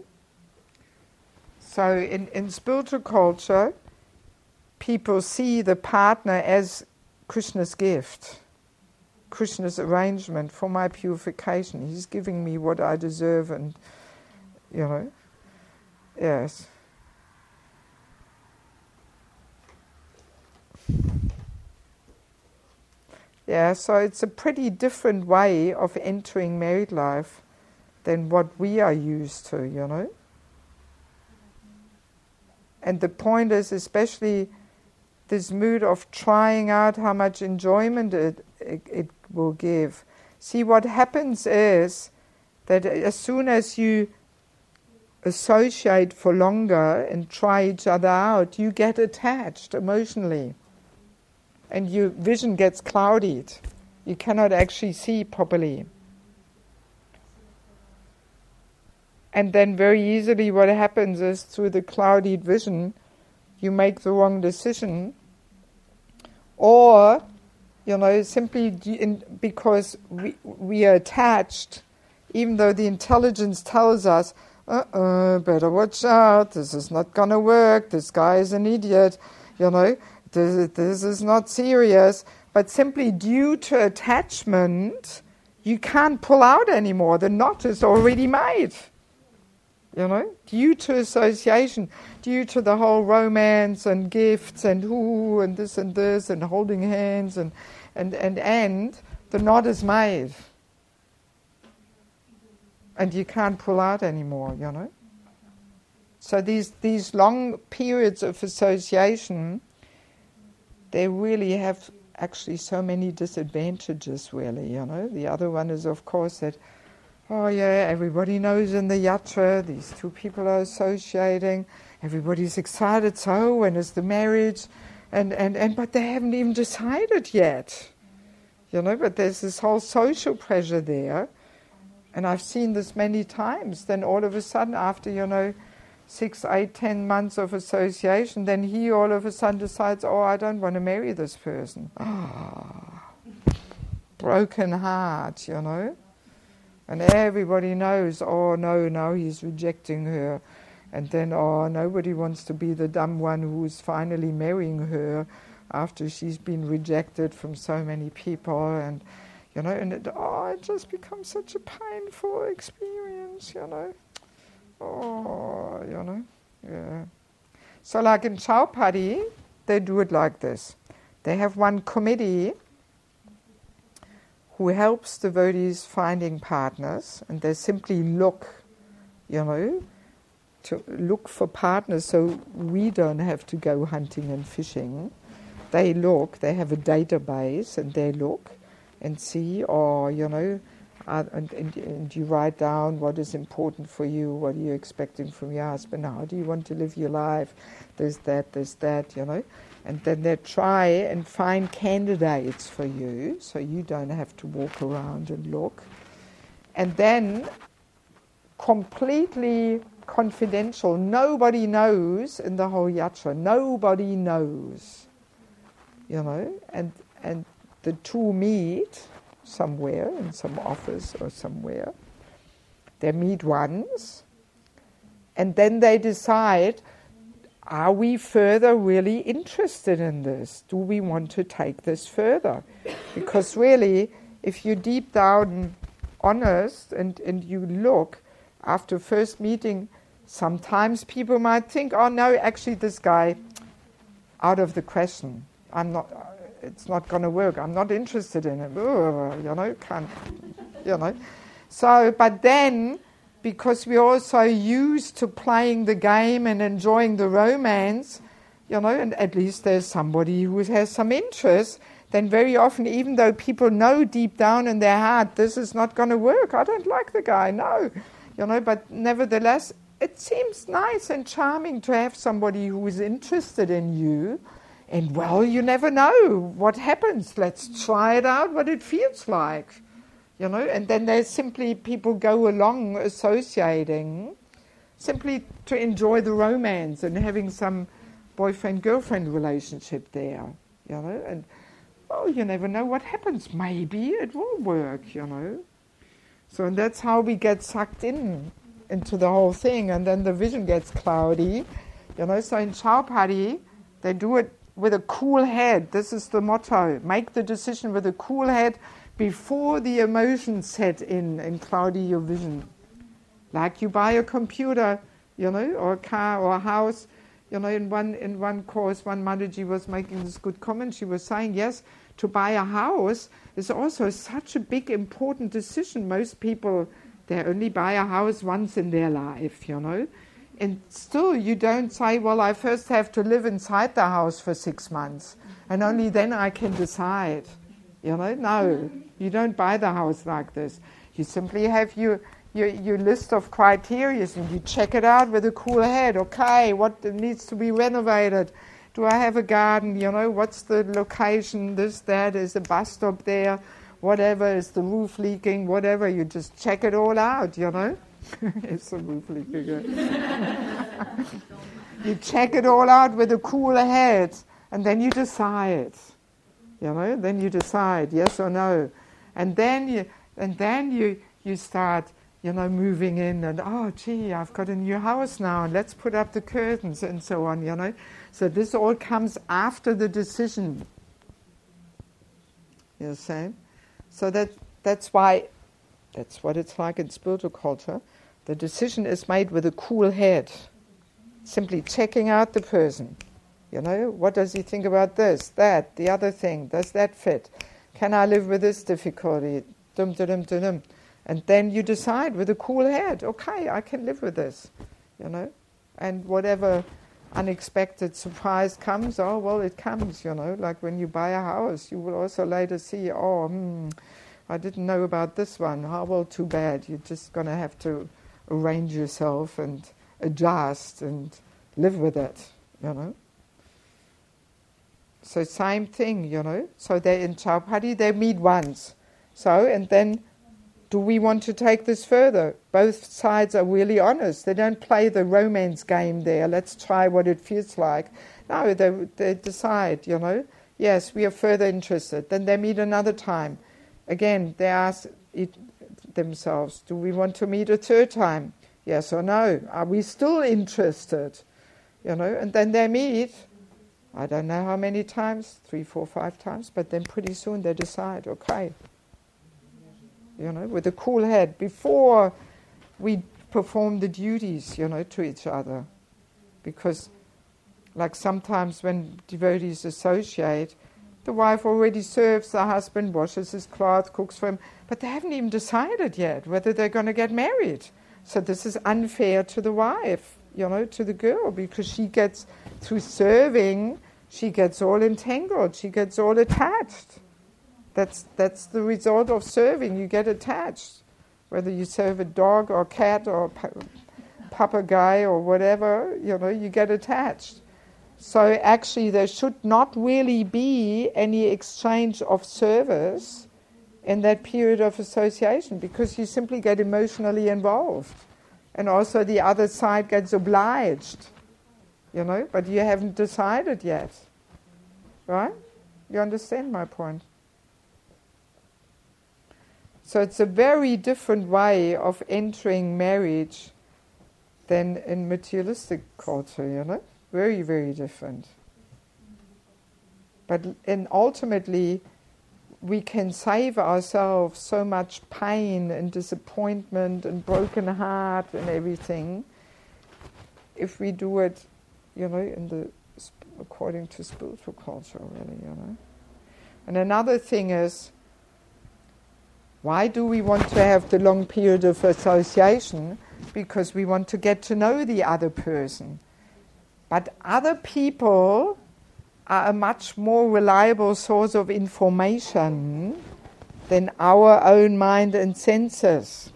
So in, in spiritual culture, people see the partner as Krishna's gift. Krishna's arrangement for my purification. He's giving me what I deserve, and, you know, yes. Yeah, so it's a pretty different way of entering married life than what we are used to, you know. And the point is especially this mood of trying out how much enjoyment it, it, it will give. See, what happens is that as soon as you associate for longer and try each other out, you get attached emotionally. And your vision gets clouded. You cannot actually see properly. And then very easily what happens is through the clouded vision, you make the wrong decision. Or, you know, simply in, because we, we are attached, even though the intelligence tells us, uh-uh, better watch out, this is not going to work, this guy is an idiot, you know, this, this is not serious. But simply due to attachment, you can't pull out anymore. The knot is already made. You know, due to association, due to the whole romance and gifts and who and this and this and holding hands and and and and the knot is made, and you can't pull out anymore. You know. So these these long periods of association, they really have actually so many disadvantages. Really, you know. The other one is, of course, that. Oh yeah, everybody knows in the yatra, these two people are associating, everybody's excited, so when is the marriage? And, and, and but they haven't even decided yet. You know, but there's this whole social pressure there. And I've seen this many times. Then all of a sudden, after, you know, six, eight, ten months of association, then he all of a sudden decides, oh, I don't want to marry this person. Oh, broken heart, you know. And everybody knows, oh no, no, he's rejecting her. And then, oh, nobody wants to be the dumb one who's finally marrying her after she's been rejected from so many people. And, you know, and it, oh, it just becomes such a painful experience, you know. Oh, you know, yeah. So like in Chowpatty, they do it like this. They have one committee who helps devotees finding partners, and they simply look, you know, to look for partners so we don't have to go hunting and fishing. They look, they have a database, and they look and see, or, you know, uh, and, and, and you write down what is important for you, what are you expecting from your husband, how do you want to live your life, there's that, there's that, you know. And then they try and find candidates for you, so you don't have to walk around and look. And then, completely confidential, nobody knows in the whole yatra, nobody knows, you know, and and the two meet somewhere, in some office or somewhere. They meet once, and then they decide, are we further really interested in this? Do we want to take this further? Because really, if you're deep down honest and, and you look, after first meeting, sometimes people might think, oh no, actually this guy, out of the question. I'm not, it's not going to work. I'm not interested in him. Ugh, you know, can't, you know. So, but then, because we're also used to playing the game and enjoying the romance, you know, and at least there's somebody who has some interest, then very often, even though people know deep down in their heart, this is not going to work, I don't like the guy, no, you know, but nevertheless, it seems nice and charming to have somebody who is interested in you, and well, you never know what happens. Let's try it out, what it feels like. You know, and then there's simply people go along associating simply to enjoy the romance and having some boyfriend-girlfriend relationship there, you know, and oh, you never know what happens. Maybe it will work, you know. So and that's how we get sucked in into the whole thing, and then the vision gets cloudy, you know. So in Chowpatty, they do it with a cool head. This is the motto. Make the decision with a cool head before the emotions set in and cloudy your vision. Like you buy a computer, you know, or a car or a house. You know, in one in one course, one Mataji was making this good comment. She was saying, yes, to buy a house is also such a big, important decision. Most people, they only buy a house once in their life, you know. And still you don't say, well, I first have to live inside the house for six months, and only then I can decide. You know, no, you don't buy the house like this. You simply have your your, your list of criteria and you check it out with a cool head. Okay, what needs to be renovated? Do I have a garden? You know, what's the location? This, that, is a bus stop there? Whatever, is the roof leaking? Whatever, you just check it all out, you know. It's the roof leaking. You check it all out with a cool head and then you decide. You know, then you decide yes or no. And then you and then you you start, you know, moving in and, oh, gee, I've got a new house now and let's put up the curtains and so on, you know. So this all comes after the decision. You understand? So that that's why, that's what it's like in spiritual culture. The decision is made with a cool head. Simply checking out the person. You know, what does he think about this, that, the other thing? Does that fit? Can I live with this difficulty? Dum, dum, dum, dum, dum. And then you decide with a cool head, okay, I can live with this, you know. And whatever unexpected surprise comes, oh, well, it comes, you know. Like when you buy a house, you will also later see, oh, hmm, I didn't know about this one. Oh, well, too bad. You're just going to have to arrange yourself and adjust and live with it, you know. So same thing, you know. So they in Chowpatty, they meet once. So, and then, do we want to take this further? Both sides are really honest. They don't play the romance game there. Let's try what it feels like. No, they, they decide, you know. Yes, we are further interested. Then they meet another time. Again, they ask it themselves, do we want to meet a third time? Yes or no? Are we still interested? You know, and then they meet, I don't know how many times, three, four, five times, but then pretty soon they decide, okay. You know, with a cool head, before we perform the duties, you know, to each other. Because, like sometimes when devotees associate, the wife already serves the husband, washes his clothes, cooks for him, but they haven't even decided yet whether they're going to get married. So this is unfair to the wife, you know, to the girl, because she gets, through serving, she gets all entangled, she gets all attached. That's that's the result of serving. You get attached, whether you serve a dog or cat or papagay or whatever. You know, you get attached. So actually, there should not really be any exchange of service in that period of association, because you simply get emotionally involved, and also the other side gets obliged. You know, but you haven't decided yet, right? You understand my point? So it's a very different way of entering marriage than in materialistic culture, you know? Very, very different. But and ultimately, we can save ourselves so much pain and disappointment and broken heart and everything if we do it, you know, in the according to spiritual culture, really, you know. And another thing is, why do we want to have the long period of association? Because we want to get to know the other person. But other people are a much more reliable source of information than our own mind and senses.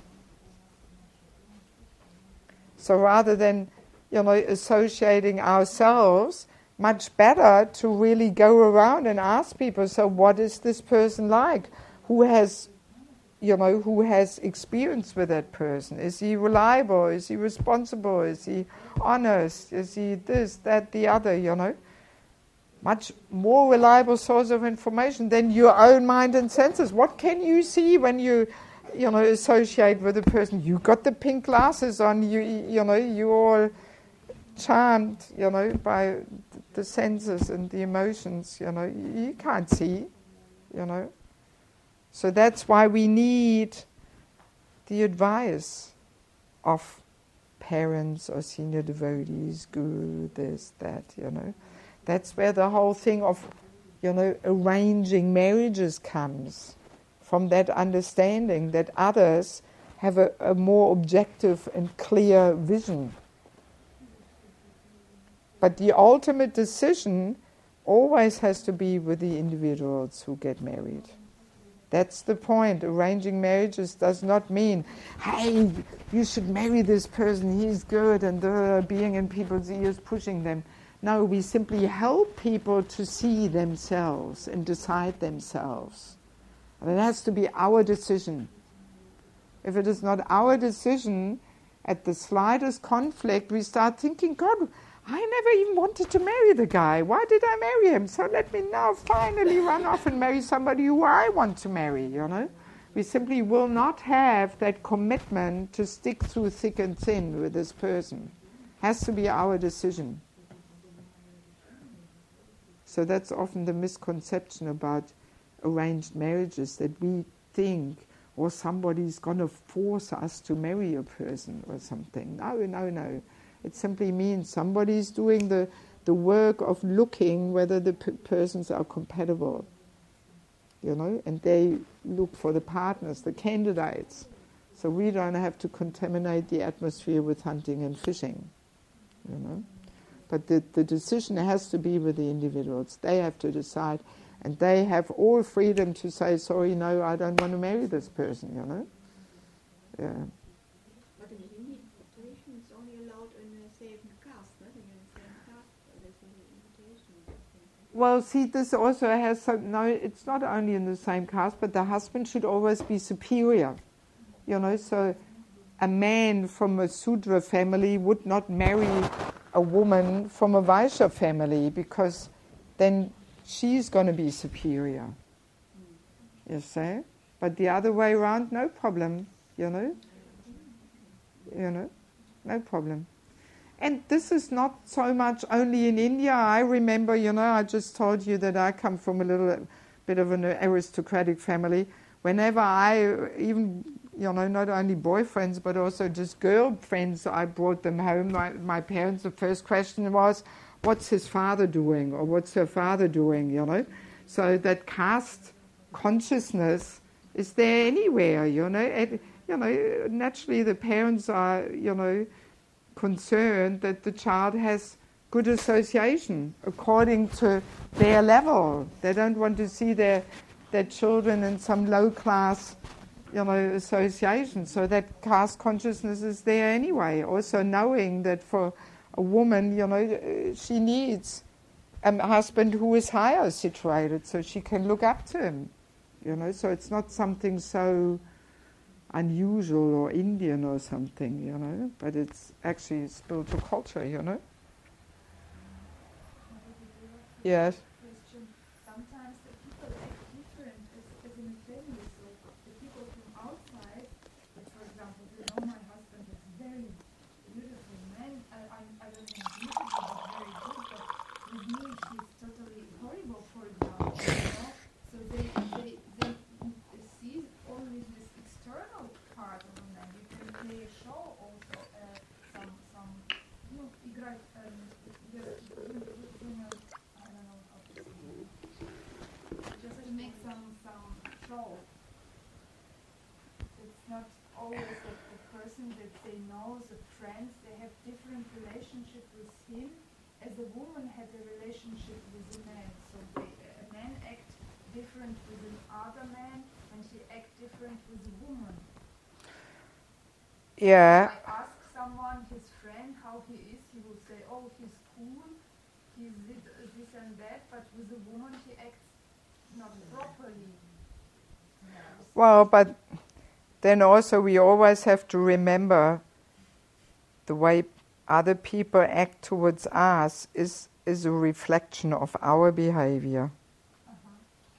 So rather than, you know, associating ourselves, much better to really go around and ask people, so what is this person like? Who has You know, who has experience with that person? Is he reliable? Is he responsible? Is he honest? Is he this, that, the other, you know? Much more reliable source of information than your own mind and senses. What can you see when you, you know, associate with a person? You got the pink glasses on, you, you know, you're all charmed, you know, by the senses and the emotions, you know. You can't see, you know. So that's why we need the advice of parents or senior devotees, guru, this, that, you know. That's where the whole thing of, you know, arranging marriages comes, from that understanding that others have a, a more objective and clear vision. But the ultimate decision always has to be with the individuals who get married. That's the point. Arranging marriages does not mean, hey, you should marry this person, he's good, and uh, being in people's ears, pushing them. No, we simply help people to see themselves and decide themselves. And it has to be our decision. If it is not our decision, at the slightest conflict, we start thinking, God, I never even wanted to marry the guy. Why did I marry him? So let me now finally run off and marry somebody who I want to marry, you know? We simply will not have that commitment to stick through thick and thin with this person. Has to be our decision. So that's often the misconception about arranged marriages, that we think, or somebody's going to force us to marry a person or something. No, no, no. It simply means somebody's doing the, the work of looking whether the p- persons are compatible, you know, and they look for the partners, the candidates. So we don't have to contaminate the atmosphere with hunting and fishing, you know. But the, the decision has to be with the individuals. They have to decide, and they have all freedom to say, sorry, no, I don't want to marry this person, you know. Yeah. But in Indian invitation it's only allowed in a same caste, nothing in the same caste. There's only invitation. Well, see, this also has some, no, it's not only in the same caste, but the husband should always be superior, you know. So a man from a Sudra family would not marry a woman from a Vaishya family, because then she's going to be superior. You see? But the other way around, no problem, you know. You know, no problem. And this is not so much only in India. I remember, you know, I just told you that I come from a little bit of an aristocratic family. Whenever I, even, you know, not only boyfriends, but also just girlfriends, I brought them home. My, my parents, the first question was, what's his father doing? Or what's her father doing, you know? So that caste consciousness is there anywhere, you know. It, you know, naturally the parents are, you know, concerned that the child has good association according to their level. They don't want to see their their children in some low class, you know, association. So that caste consciousness is there anyway. Also knowing that for a woman, you know, she needs a husband who is higher situated so she can look up to him, you know. So it's not something so unusual or Indian or something, you know, but it's actually spiritual culture, you know. Yes. Question. Sometimes the people act different as, as in a family. So the people from outside, but for example, you know, my husband is very beautiful man. I, I, I don't mean beautiful, but very good. But with me, he's totally horrible, for example. You know? So they they they see only this external part of a man. You can play a show also, uh, some some you know, играть, um, just you know. Just to make some, some show. It's not always that the person that they know, the friends, they have different relationship with him as a woman had a relationship with a man. So they, a man act different with another man and he act different with a woman. Yeah. If I ask someone, his friend, how he is, he will say, oh, he's cool, he's this, this and that, but with a woman he acts not properly. Well, but then also we always have to remember the way other people act towards us is is a reflection of our behavior. Uh-huh.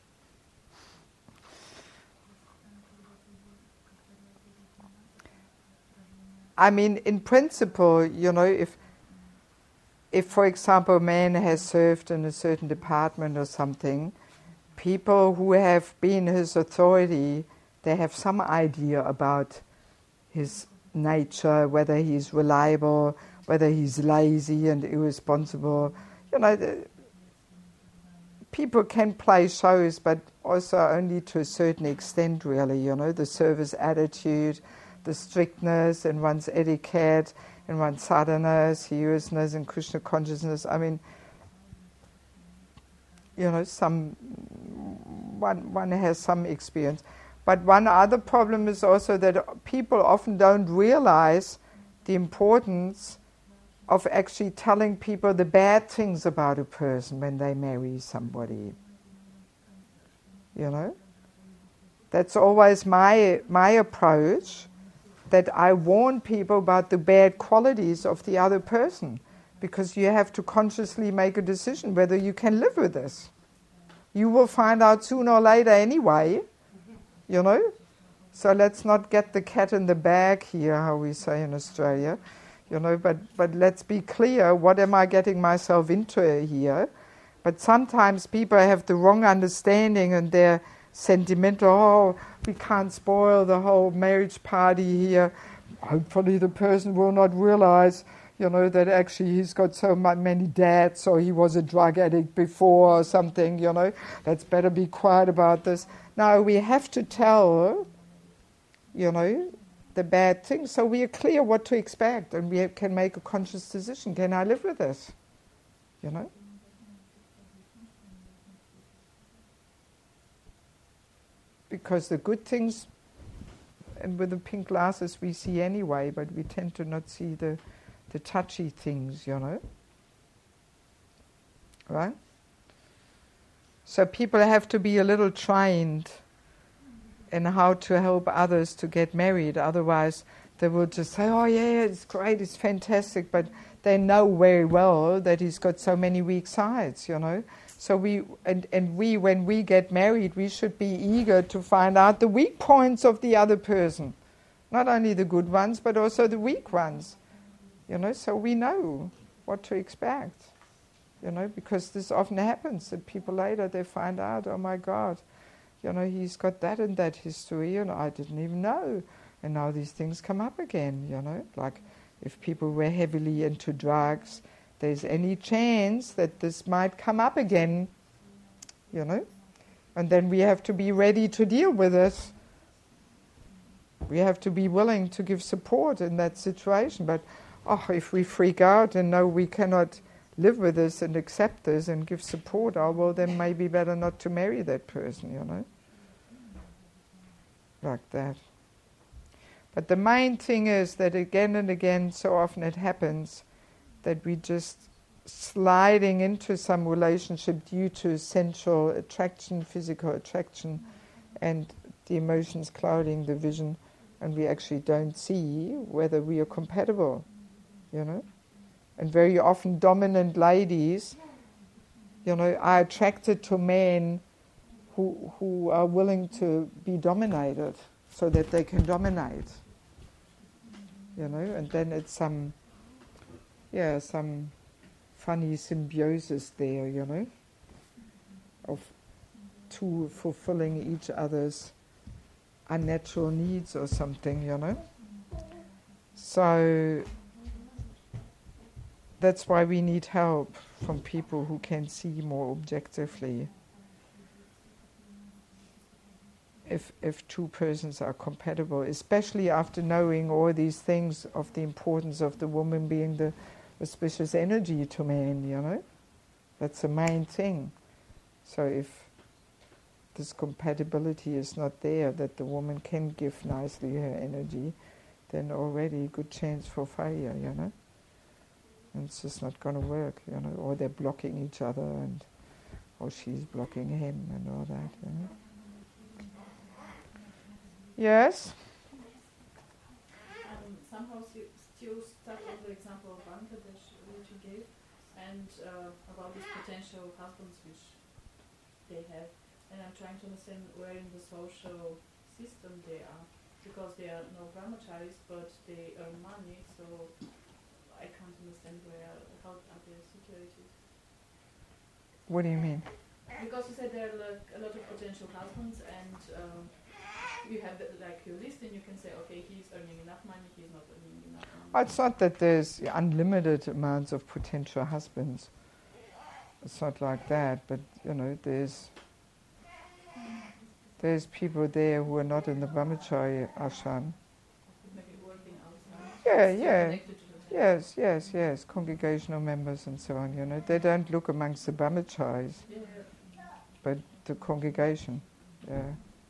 I mean, in principle, you know, if if, for example, a man has served in a certain department or something, people who have been his authority, they have some idea about his nature, whether he's reliable, whether he's lazy and irresponsible. You know, the, people can play shows, but also only to a certain extent, really, you know, the service attitude, the strictness in one's etiquette, in one's sadhana, seriousness and Krishna consciousness. I mean, you know, some one, one has some experience. But one other problem is also that people often don't realize the importance of actually telling people the bad things about a person when they marry somebody. You know? That's always my my approach, that I warn people about the bad qualities of the other person, because you have to consciously make a decision whether you can live with this. You will find out sooner or later anyway, you know? So let's not get the cat in the bag here, how we say in Australia, you know, but, but let's be clear, what am I getting myself into here? But sometimes people have the wrong understanding and they're sentimental, oh, we can't spoil the whole marriage party here. Hopefully the person will not realize, you know, that actually he's got so many dads, or he was a drug addict before or something, you know. Let's better be quiet about this. Now we have to tell, you know, the bad things, so we are clear what to expect and we have, can make a conscious decision. Can I live with this? You know? Because the good things, and with the pink glasses we see anyway, but we tend to not see the, the touchy things, you know. Right? So people have to be a little trained in how to help others to get married. Otherwise they will just say, oh yeah, it's great, it's fantastic, but they know very well that he's got so many weak sides, you know. So we and, and we, when we get married, we should be eager to find out the weak points of the other person. Not only the good ones, but also the weak ones. You know, so we know what to expect. You know, because this often happens that people later, they find out, oh my God, you know, he's got that and that history and I didn't even know. And now these things come up again, you know. Like if people were heavily into drugs, there's any chance that this might come up again, you know. And then we have to be ready to deal with it. We have to be willing to give support in that situation. But oh, if we freak out and know we cannot live with this and accept this and give support, oh, well, then maybe better not to marry that person, you know. Like that. But the main thing is that again and again, so often it happens that we just sliding into some relationship due to sensual attraction, physical attraction, and the emotions clouding the vision, and we actually don't see whether we are compatible, you know. And very often dominant ladies, you know, are attracted to men who who are willing to be dominated so that they can dominate, you know, and then it's some Yeah, some funny symbiosis there, you know, of two fulfilling each other's unnatural needs or something, you know. So that's why we need help from people who can see more objectively if if two persons are compatible, especially after knowing all these things of the importance of the woman being the auspicious energy to man, you know. That's the main thing. So if this compatibility is not there, that the woman can give nicely her energy, then already good chance for failure, you know. And it's just not going to work, you know. Or they're blocking each other, and or she's blocking him, and all that, you know. Yes. Um, somehow still stuck on the example of Bangladesh which you gave, and uh, about these potential husbands which they have, and I'm trying to understand where in the social system they are, because they are no brahmacharis, but they earn money, so I can't understand where, how are they situated. What do you mean? Because you said there are like a lot of potential husbands, and um, you have the, like your list, and you can say, okay, he's earning enough money, he's not earning enough money. Oh, it's not that there's unlimited amounts of potential husbands. It's not like that, but you know, there's there's people there who are not in the brahmachari ashram. Maybe working outside. Yeah, Still yeah. connected to the Yes, yes, yes. Congregational members and so on. You know, they don't look amongst the brahmacharis, yeah, but the congregation. Yeah.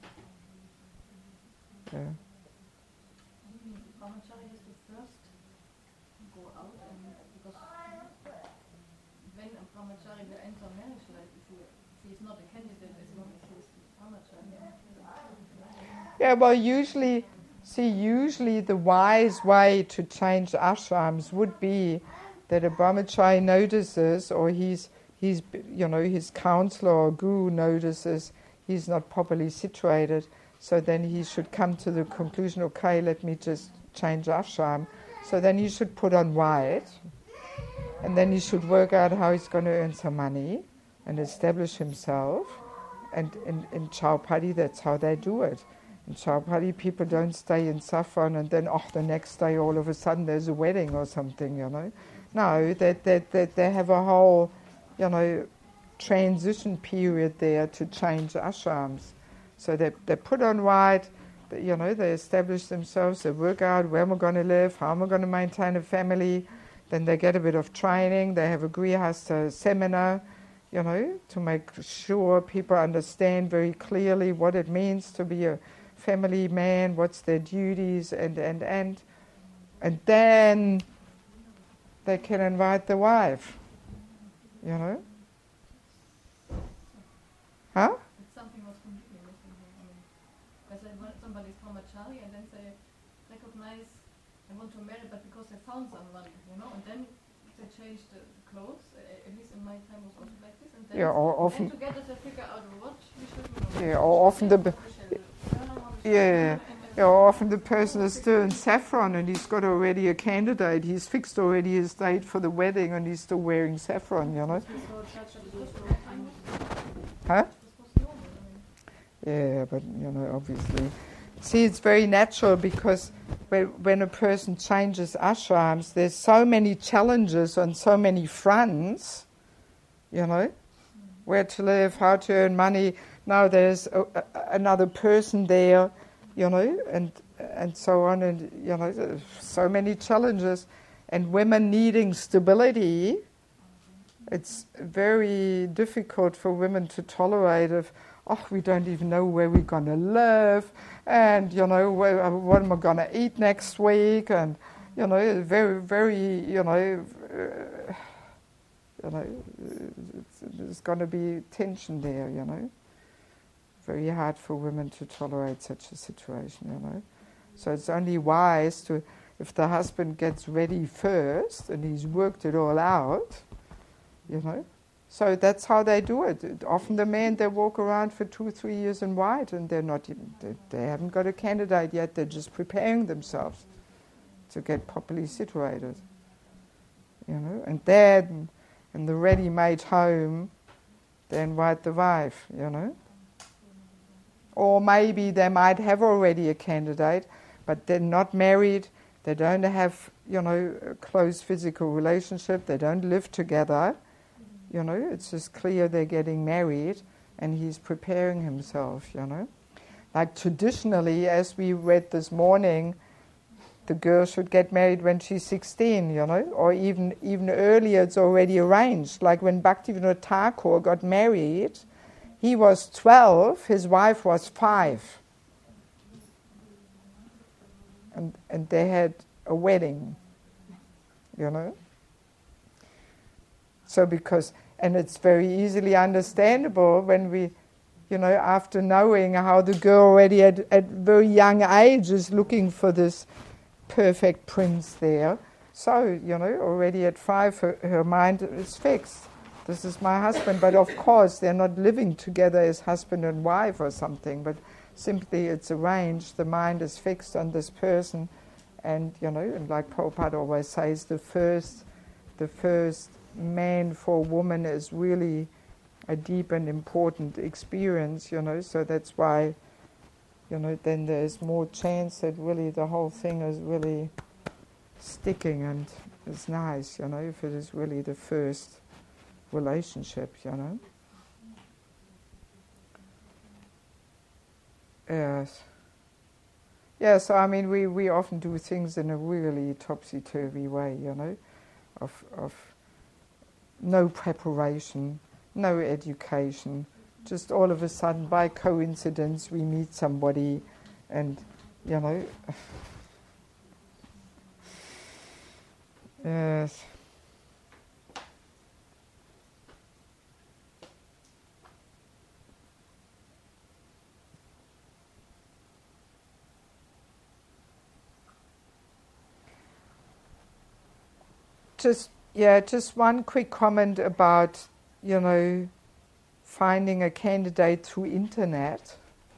Yeah. Brahmachari has to first go out, and because when a brahmachari will enter marriage life, if he, if he's not a candidate as long as he's brahmachari. Yeah, well, usually, see, usually the wise way to change ashrams would be that a brahmachari notices, or he's, he's, you know, his counselor or guru notices he's not properly situated, so then he should come to the conclusion, okay, let me just change ashram. So then he should put on white, and then he should work out how he's going to earn some money and establish himself. And in, in Chowpatty, that's how they do it. In Chowpatty, people don't stay in saffron and then, oh, the next day all of a sudden there's a wedding or something, you know. No, they, they, they, they have a whole, you know, transition period there to change ashrams. So they, they put on white, they, you know, they establish themselves, they work out where am I going to live, how am I going to maintain a family. Then they get a bit of training, they have a Grihastha seminar, you know, to make sure people understand very clearly what it means to be a family man, what's their duties, and, and, and. And then they can invite the wife, you know. Huh? It's something was completely missing here. I mean, because I want somebody's brahmachari and then they recognize I want to marry, but because they found someone, you know, and then they change the clothes. Uh, at least in my time was also like this. And then, Yeah, or often. then together they figure out what we should do. Yeah, or often the. Yeah, yeah, or often the person is still in saffron and he's got already a candidate. He's fixed already his date for the wedding and he's still wearing saffron, you know. Huh? Yeah, but, you know, obviously. See, it's very natural because when, when a person changes ashrams, there's so many challenges on so many fronts, you know, where to live, how to earn money. Now there's a, a, another person there, you know, and and so on, and, you know, there's so many challenges. And women needing stability, it's very difficult for women to tolerate if, oh, we don't even know where we're going to live, and, you know, where, what am I going to eat next week, and, you know, very, very, you know, uh, you know, it's, there's going to be tension there, you know. Very hard for women to tolerate such a situation, you know. So it's only wise to, if the husband gets ready first and he's worked it all out, you know. So that's how they do it. Often the men, they walk around for two, three years in white and they're not even, they, they haven't got a candidate yet, they're just preparing themselves to get properly situated, you know. And then, in the ready-made home, they invite the wife, you know. Or maybe they might have already a candidate, but they're not married, they don't have, you know, a close physical relationship, they don't live together, you know, it's just clear they're getting married and he's preparing himself, you know. Like traditionally, as we read this morning, the girl should get married when she's sixteen, you know, or even even earlier it's already arranged. Like when Bhaktivinoda Thakur got married, he was twelve, his wife was five. And and they had a wedding, you know. So because, and it's very easily understandable when we, you know, after knowing how the girl already at at very young age is looking for this perfect prince there. So, you know, already at five her, her mind is fixed. This is my husband, but of course they're not living together as husband and wife or something, but simply it's arranged, the mind is fixed on this person, and, you know, and like Prabhupada always says, the first, the first man for woman is really a deep and important experience, you know, so that's why, you know, then there's more chance that really the whole thing is really sticking and is nice, you know, if it is really the first relationship, you know. Yes. Yeah, so I mean, we, we often do things in a really topsy-turvy way, you know, of of no preparation, no education, just all of a sudden, by coincidence, we meet somebody, and you know, yes. Just, yeah, just one quick comment about, you know, finding a candidate through internet.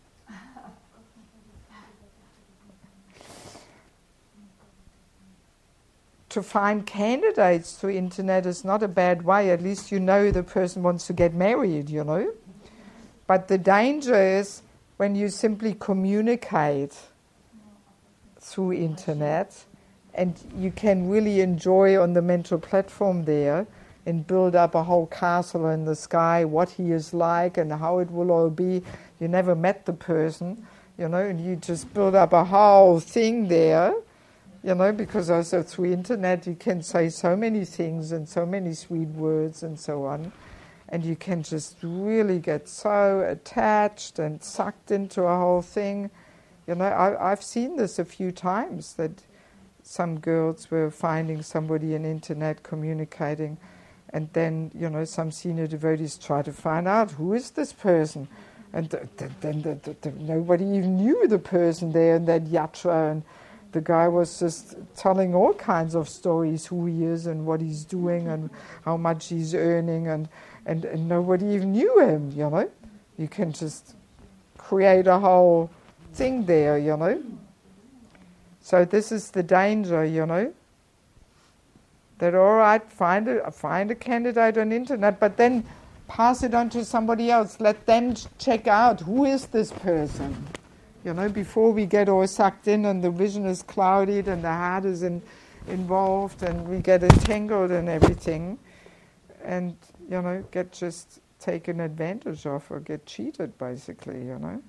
To find candidates through internet is not a bad way. At least you know the person wants to get married, you know. But the danger is when you simply communicate through internet, and you can really enjoy on the mental platform there and build up a whole castle in the sky, what he is like and how it will all be. You never met the person, you know, and you just build up a whole thing there, you know, because also through internet you can say so many things and so many sweet words and so on. And you can just really get so attached and sucked into a whole thing. You know, I, I've seen this a few times, that some girls were finding somebody on internet, communicating, and then, you know, some senior devotees try to find out who is this person, and th- th- then the, the, the, nobody even knew the person there in that yatra, and the guy was just telling all kinds of stories, who he is and what he's doing and how much he's earning, and, and, and nobody even knew him, you know. You can just create a whole thing there, you know. So this is the danger, you know, that all right, find a, find a candidate on internet, but then pass it on to somebody else. Let them check out, who is this person, you know, before we get all sucked in and the vision is clouded and the heart is in, involved and we get entangled and everything, and, you know, get just taken advantage of or get cheated, basically, you know.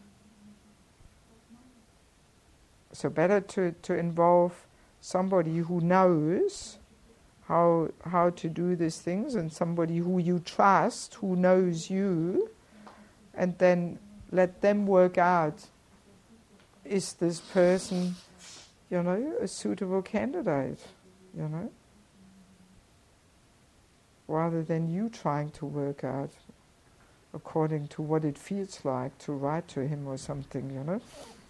So better to, to involve somebody who knows how how to do these things, and somebody who you trust, who knows you, and then let them work out, is this person, you know, a suitable candidate, you know, rather than you trying to work out according to what it feels like to write to him or something, you know.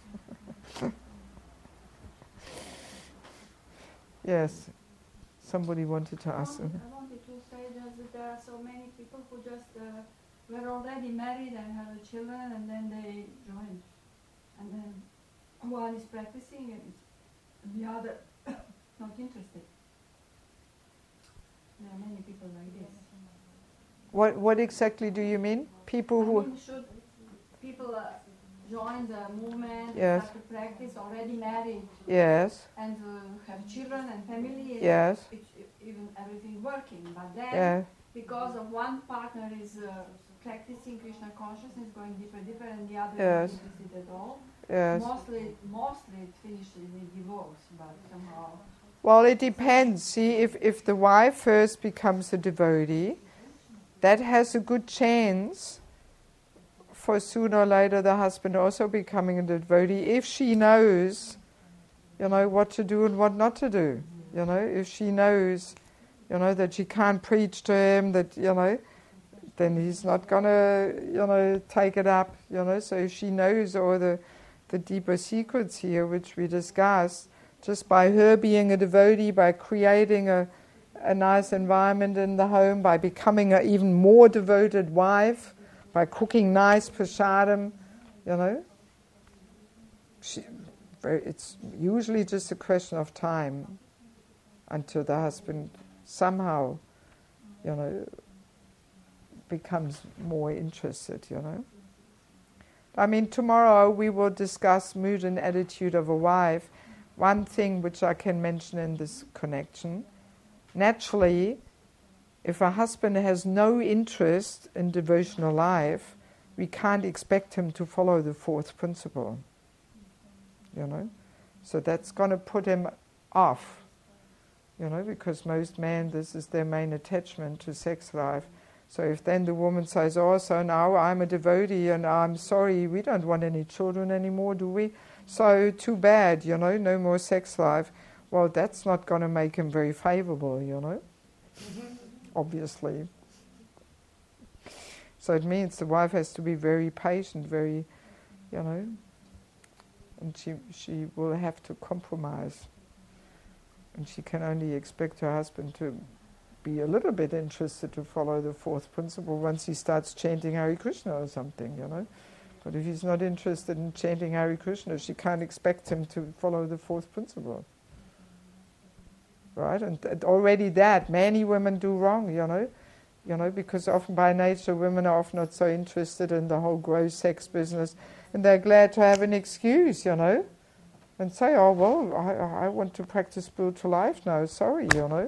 Yes, somebody wanted to ask. I wanted, I wanted to say just that there are so many people who just uh, were already married and had children, and then they joined, and then one is practicing and the other not interested. There are many people like this. What what exactly do you mean? People I who mean, should people uh, join the movement, Yes. start to practice, already married, yes, and uh, have children and family, and yes, it's, even everything working, but then yeah, because of one partner is uh, practicing Krishna consciousness, going deeper, deeper, and the other Yes. is not interested at all. yes. Mostly, mostly it finishes in divorce, but somehow. Well, it depends. See, if if the wife first becomes a devotee, that has a good chance for sooner or later the husband also becoming a devotee, if she knows, you know, what to do and what not to do. You know, if she knows, you know, that she can't preach to him, that, you know, then he's not going to, you know, take it up, you know. So if she knows all the, the deeper secrets here, which we discussed, just by her being a devotee, by creating a, a nice environment in the home, by becoming an even more devoted wife, by cooking nice prasadam, you know, she, it's usually just a question of time until the husband somehow, you know, becomes more interested, you know. I mean, tomorrow we will discuss mood and attitude of a wife. One thing which I can mention in this connection, naturally, if a husband has no interest in devotional life, we can't expect him to follow the fourth principle, you know. So that's going to put him off, you know, because most men, this is their main attachment to sex life. So if then the woman says, oh, so now I'm a devotee and I'm sorry, we don't want any children anymore, do we? So too bad, you know, no more sex life. Well, that's not going to make him very favorable, you know, obviously. So it means the wife has to be very patient, very, you know, and she she will have to compromise. And she can only expect her husband to be a little bit interested to follow the fourth principle once he starts chanting Hare Krishna or something, you know. But if he's not interested in chanting Hare Krishna, she can't expect him to follow the fourth principle. Right? And th- already that, many women do wrong, you know. You know, because often by nature women are often not so interested in the whole gross sex business, and they're glad to have an excuse, you know, and say, oh, well, I, I want to practice spiritual life now, sorry, you know.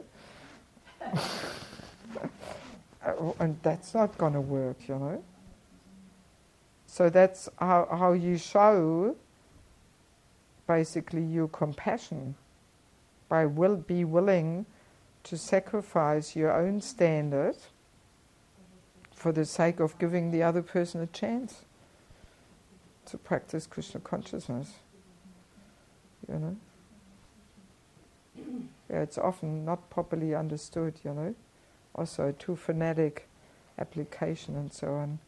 And that's not going to work, you know. So that's how, how you show basically your compassion, by will be willing to sacrifice your own standard for the sake of giving the other person a chance to practice Krishna consciousness, you know. Yeah, it's often not properly understood, you know. Also, too fanatic application and so on.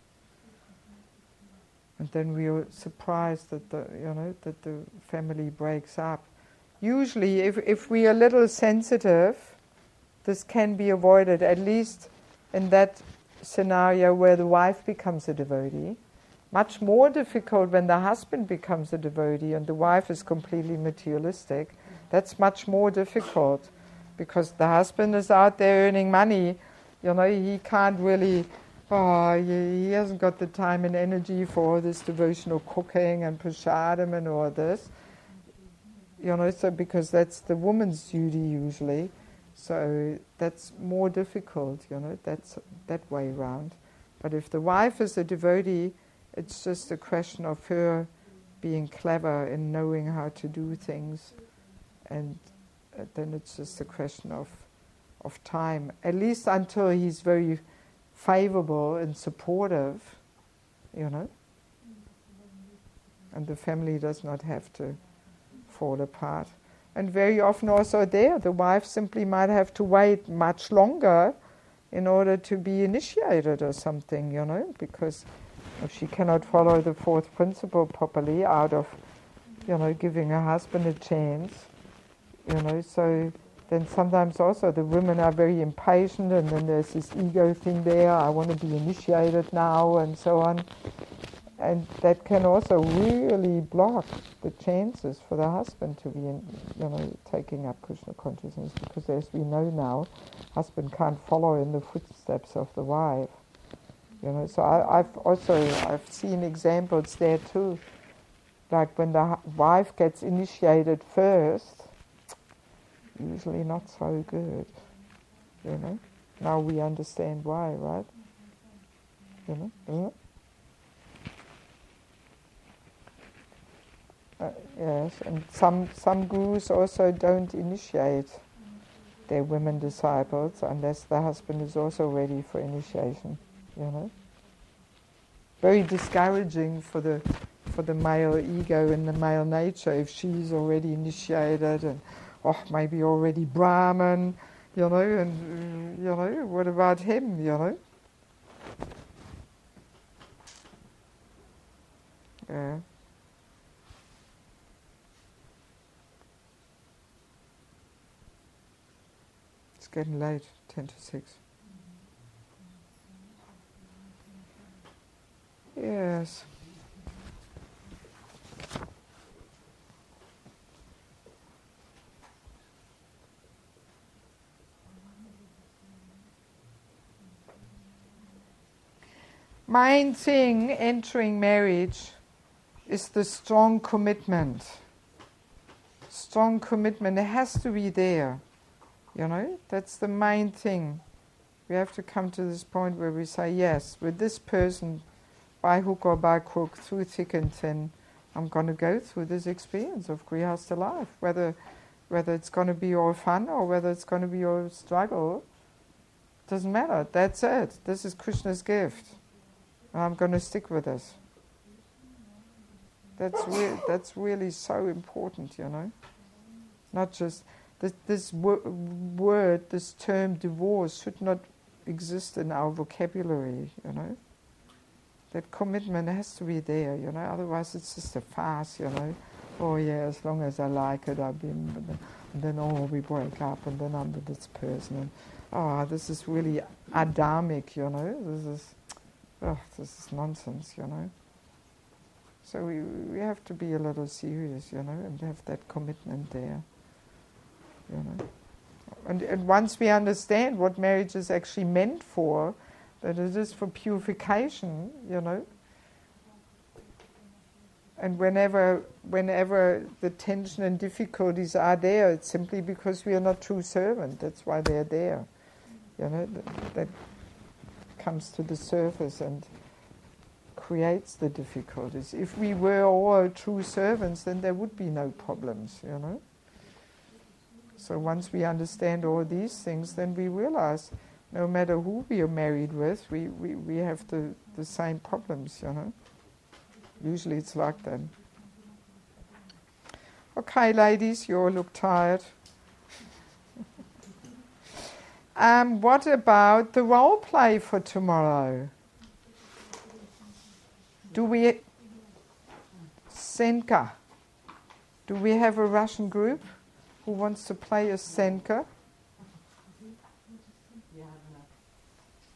And then we are surprised that the, you know, that the family breaks up. Usually, if if we are a little sensitive, this can be avoided, at least in that scenario where the wife becomes a devotee. Much more difficult when the husband becomes a devotee and the wife is completely materialistic. That's much more difficult because the husband is out there earning money. You know, he can't really, oh, he, he hasn't got the time and energy for all this devotional cooking and prasadam and all this. You know, so because that's the woman's duty usually. So that's more difficult, you know, that's that way around. But if the wife is a devotee, it's just a question of her being clever in knowing how to do things. And uh, then it's just a question of of time, at least until he's very favorable and supportive, you know. And the family does not have to fall apart. And very often also there, the wife simply might have to wait much longer in order to be initiated or something, you know, because if she cannot follow the fourth principle properly out of, you know, giving her husband a chance, you know, so then sometimes also the women are very impatient and then there's this ego thing there, I want to be initiated now and so on. And that can also really block the chances for the husband to be, in, you know, taking up Krishna consciousness, because as we know now, husband can't follow in the footsteps of the wife. You know, so I, I've also I've seen examples there too, like when the wife gets initiated first, usually not so good. You know, now we understand why, right? You know, doesn't it? Uh, yes, and some some gurus also don't initiate their women disciples unless the husband is also ready for initiation. You know, very discouraging for the for the male ego and the male nature if she's already initiated and oh maybe already Brahmin, you know, and you know what about him, you know? Yeah. It's getting late, ten to six. Yes. Main thing entering marriage is the strong commitment. Strong commitment, it has to be there. You know, that's the main thing. We have to come to this point where we say, yes, with this person, by hook or by crook, through thick and thin, I'm going to go through this experience of Grihastha life, whether whether it's going to be all fun or whether it's going to be all struggle. Doesn't matter. That's it. This is Krishna's gift. And I'm going to stick with this. That's re- that's really so important, you know. Not just this, this wor- word, this term divorce should not exist in our vocabulary, you know. That commitment has to be there, you know. Otherwise, it's just a farce, you know. Oh yeah, as long as I like it, I've been. But then, and then oh, we break up, and then I'm with this person. And, oh, this is really Adamic, you know. This is, oh, this is nonsense, you know. So we we have to be a little serious, you know, and have that commitment there, you know. And, and once we understand what marriage is actually meant for, that it is for purification, you know. And whenever whenever the tension and difficulties are there, it's simply because we are not true servant. That's why they're there, you know. That, that comes to the surface and creates the difficulties. If we were all true servants, then there would be no problems, you know. So once we understand all these things, then we realize no matter who we are married with, we, we, we have the, the same problems, you know. Usually it's like that. Okay, ladies, you all look tired. um, what about the role play for tomorrow? Do we... Senka. Do we have a Russian group who wants to play a Senka?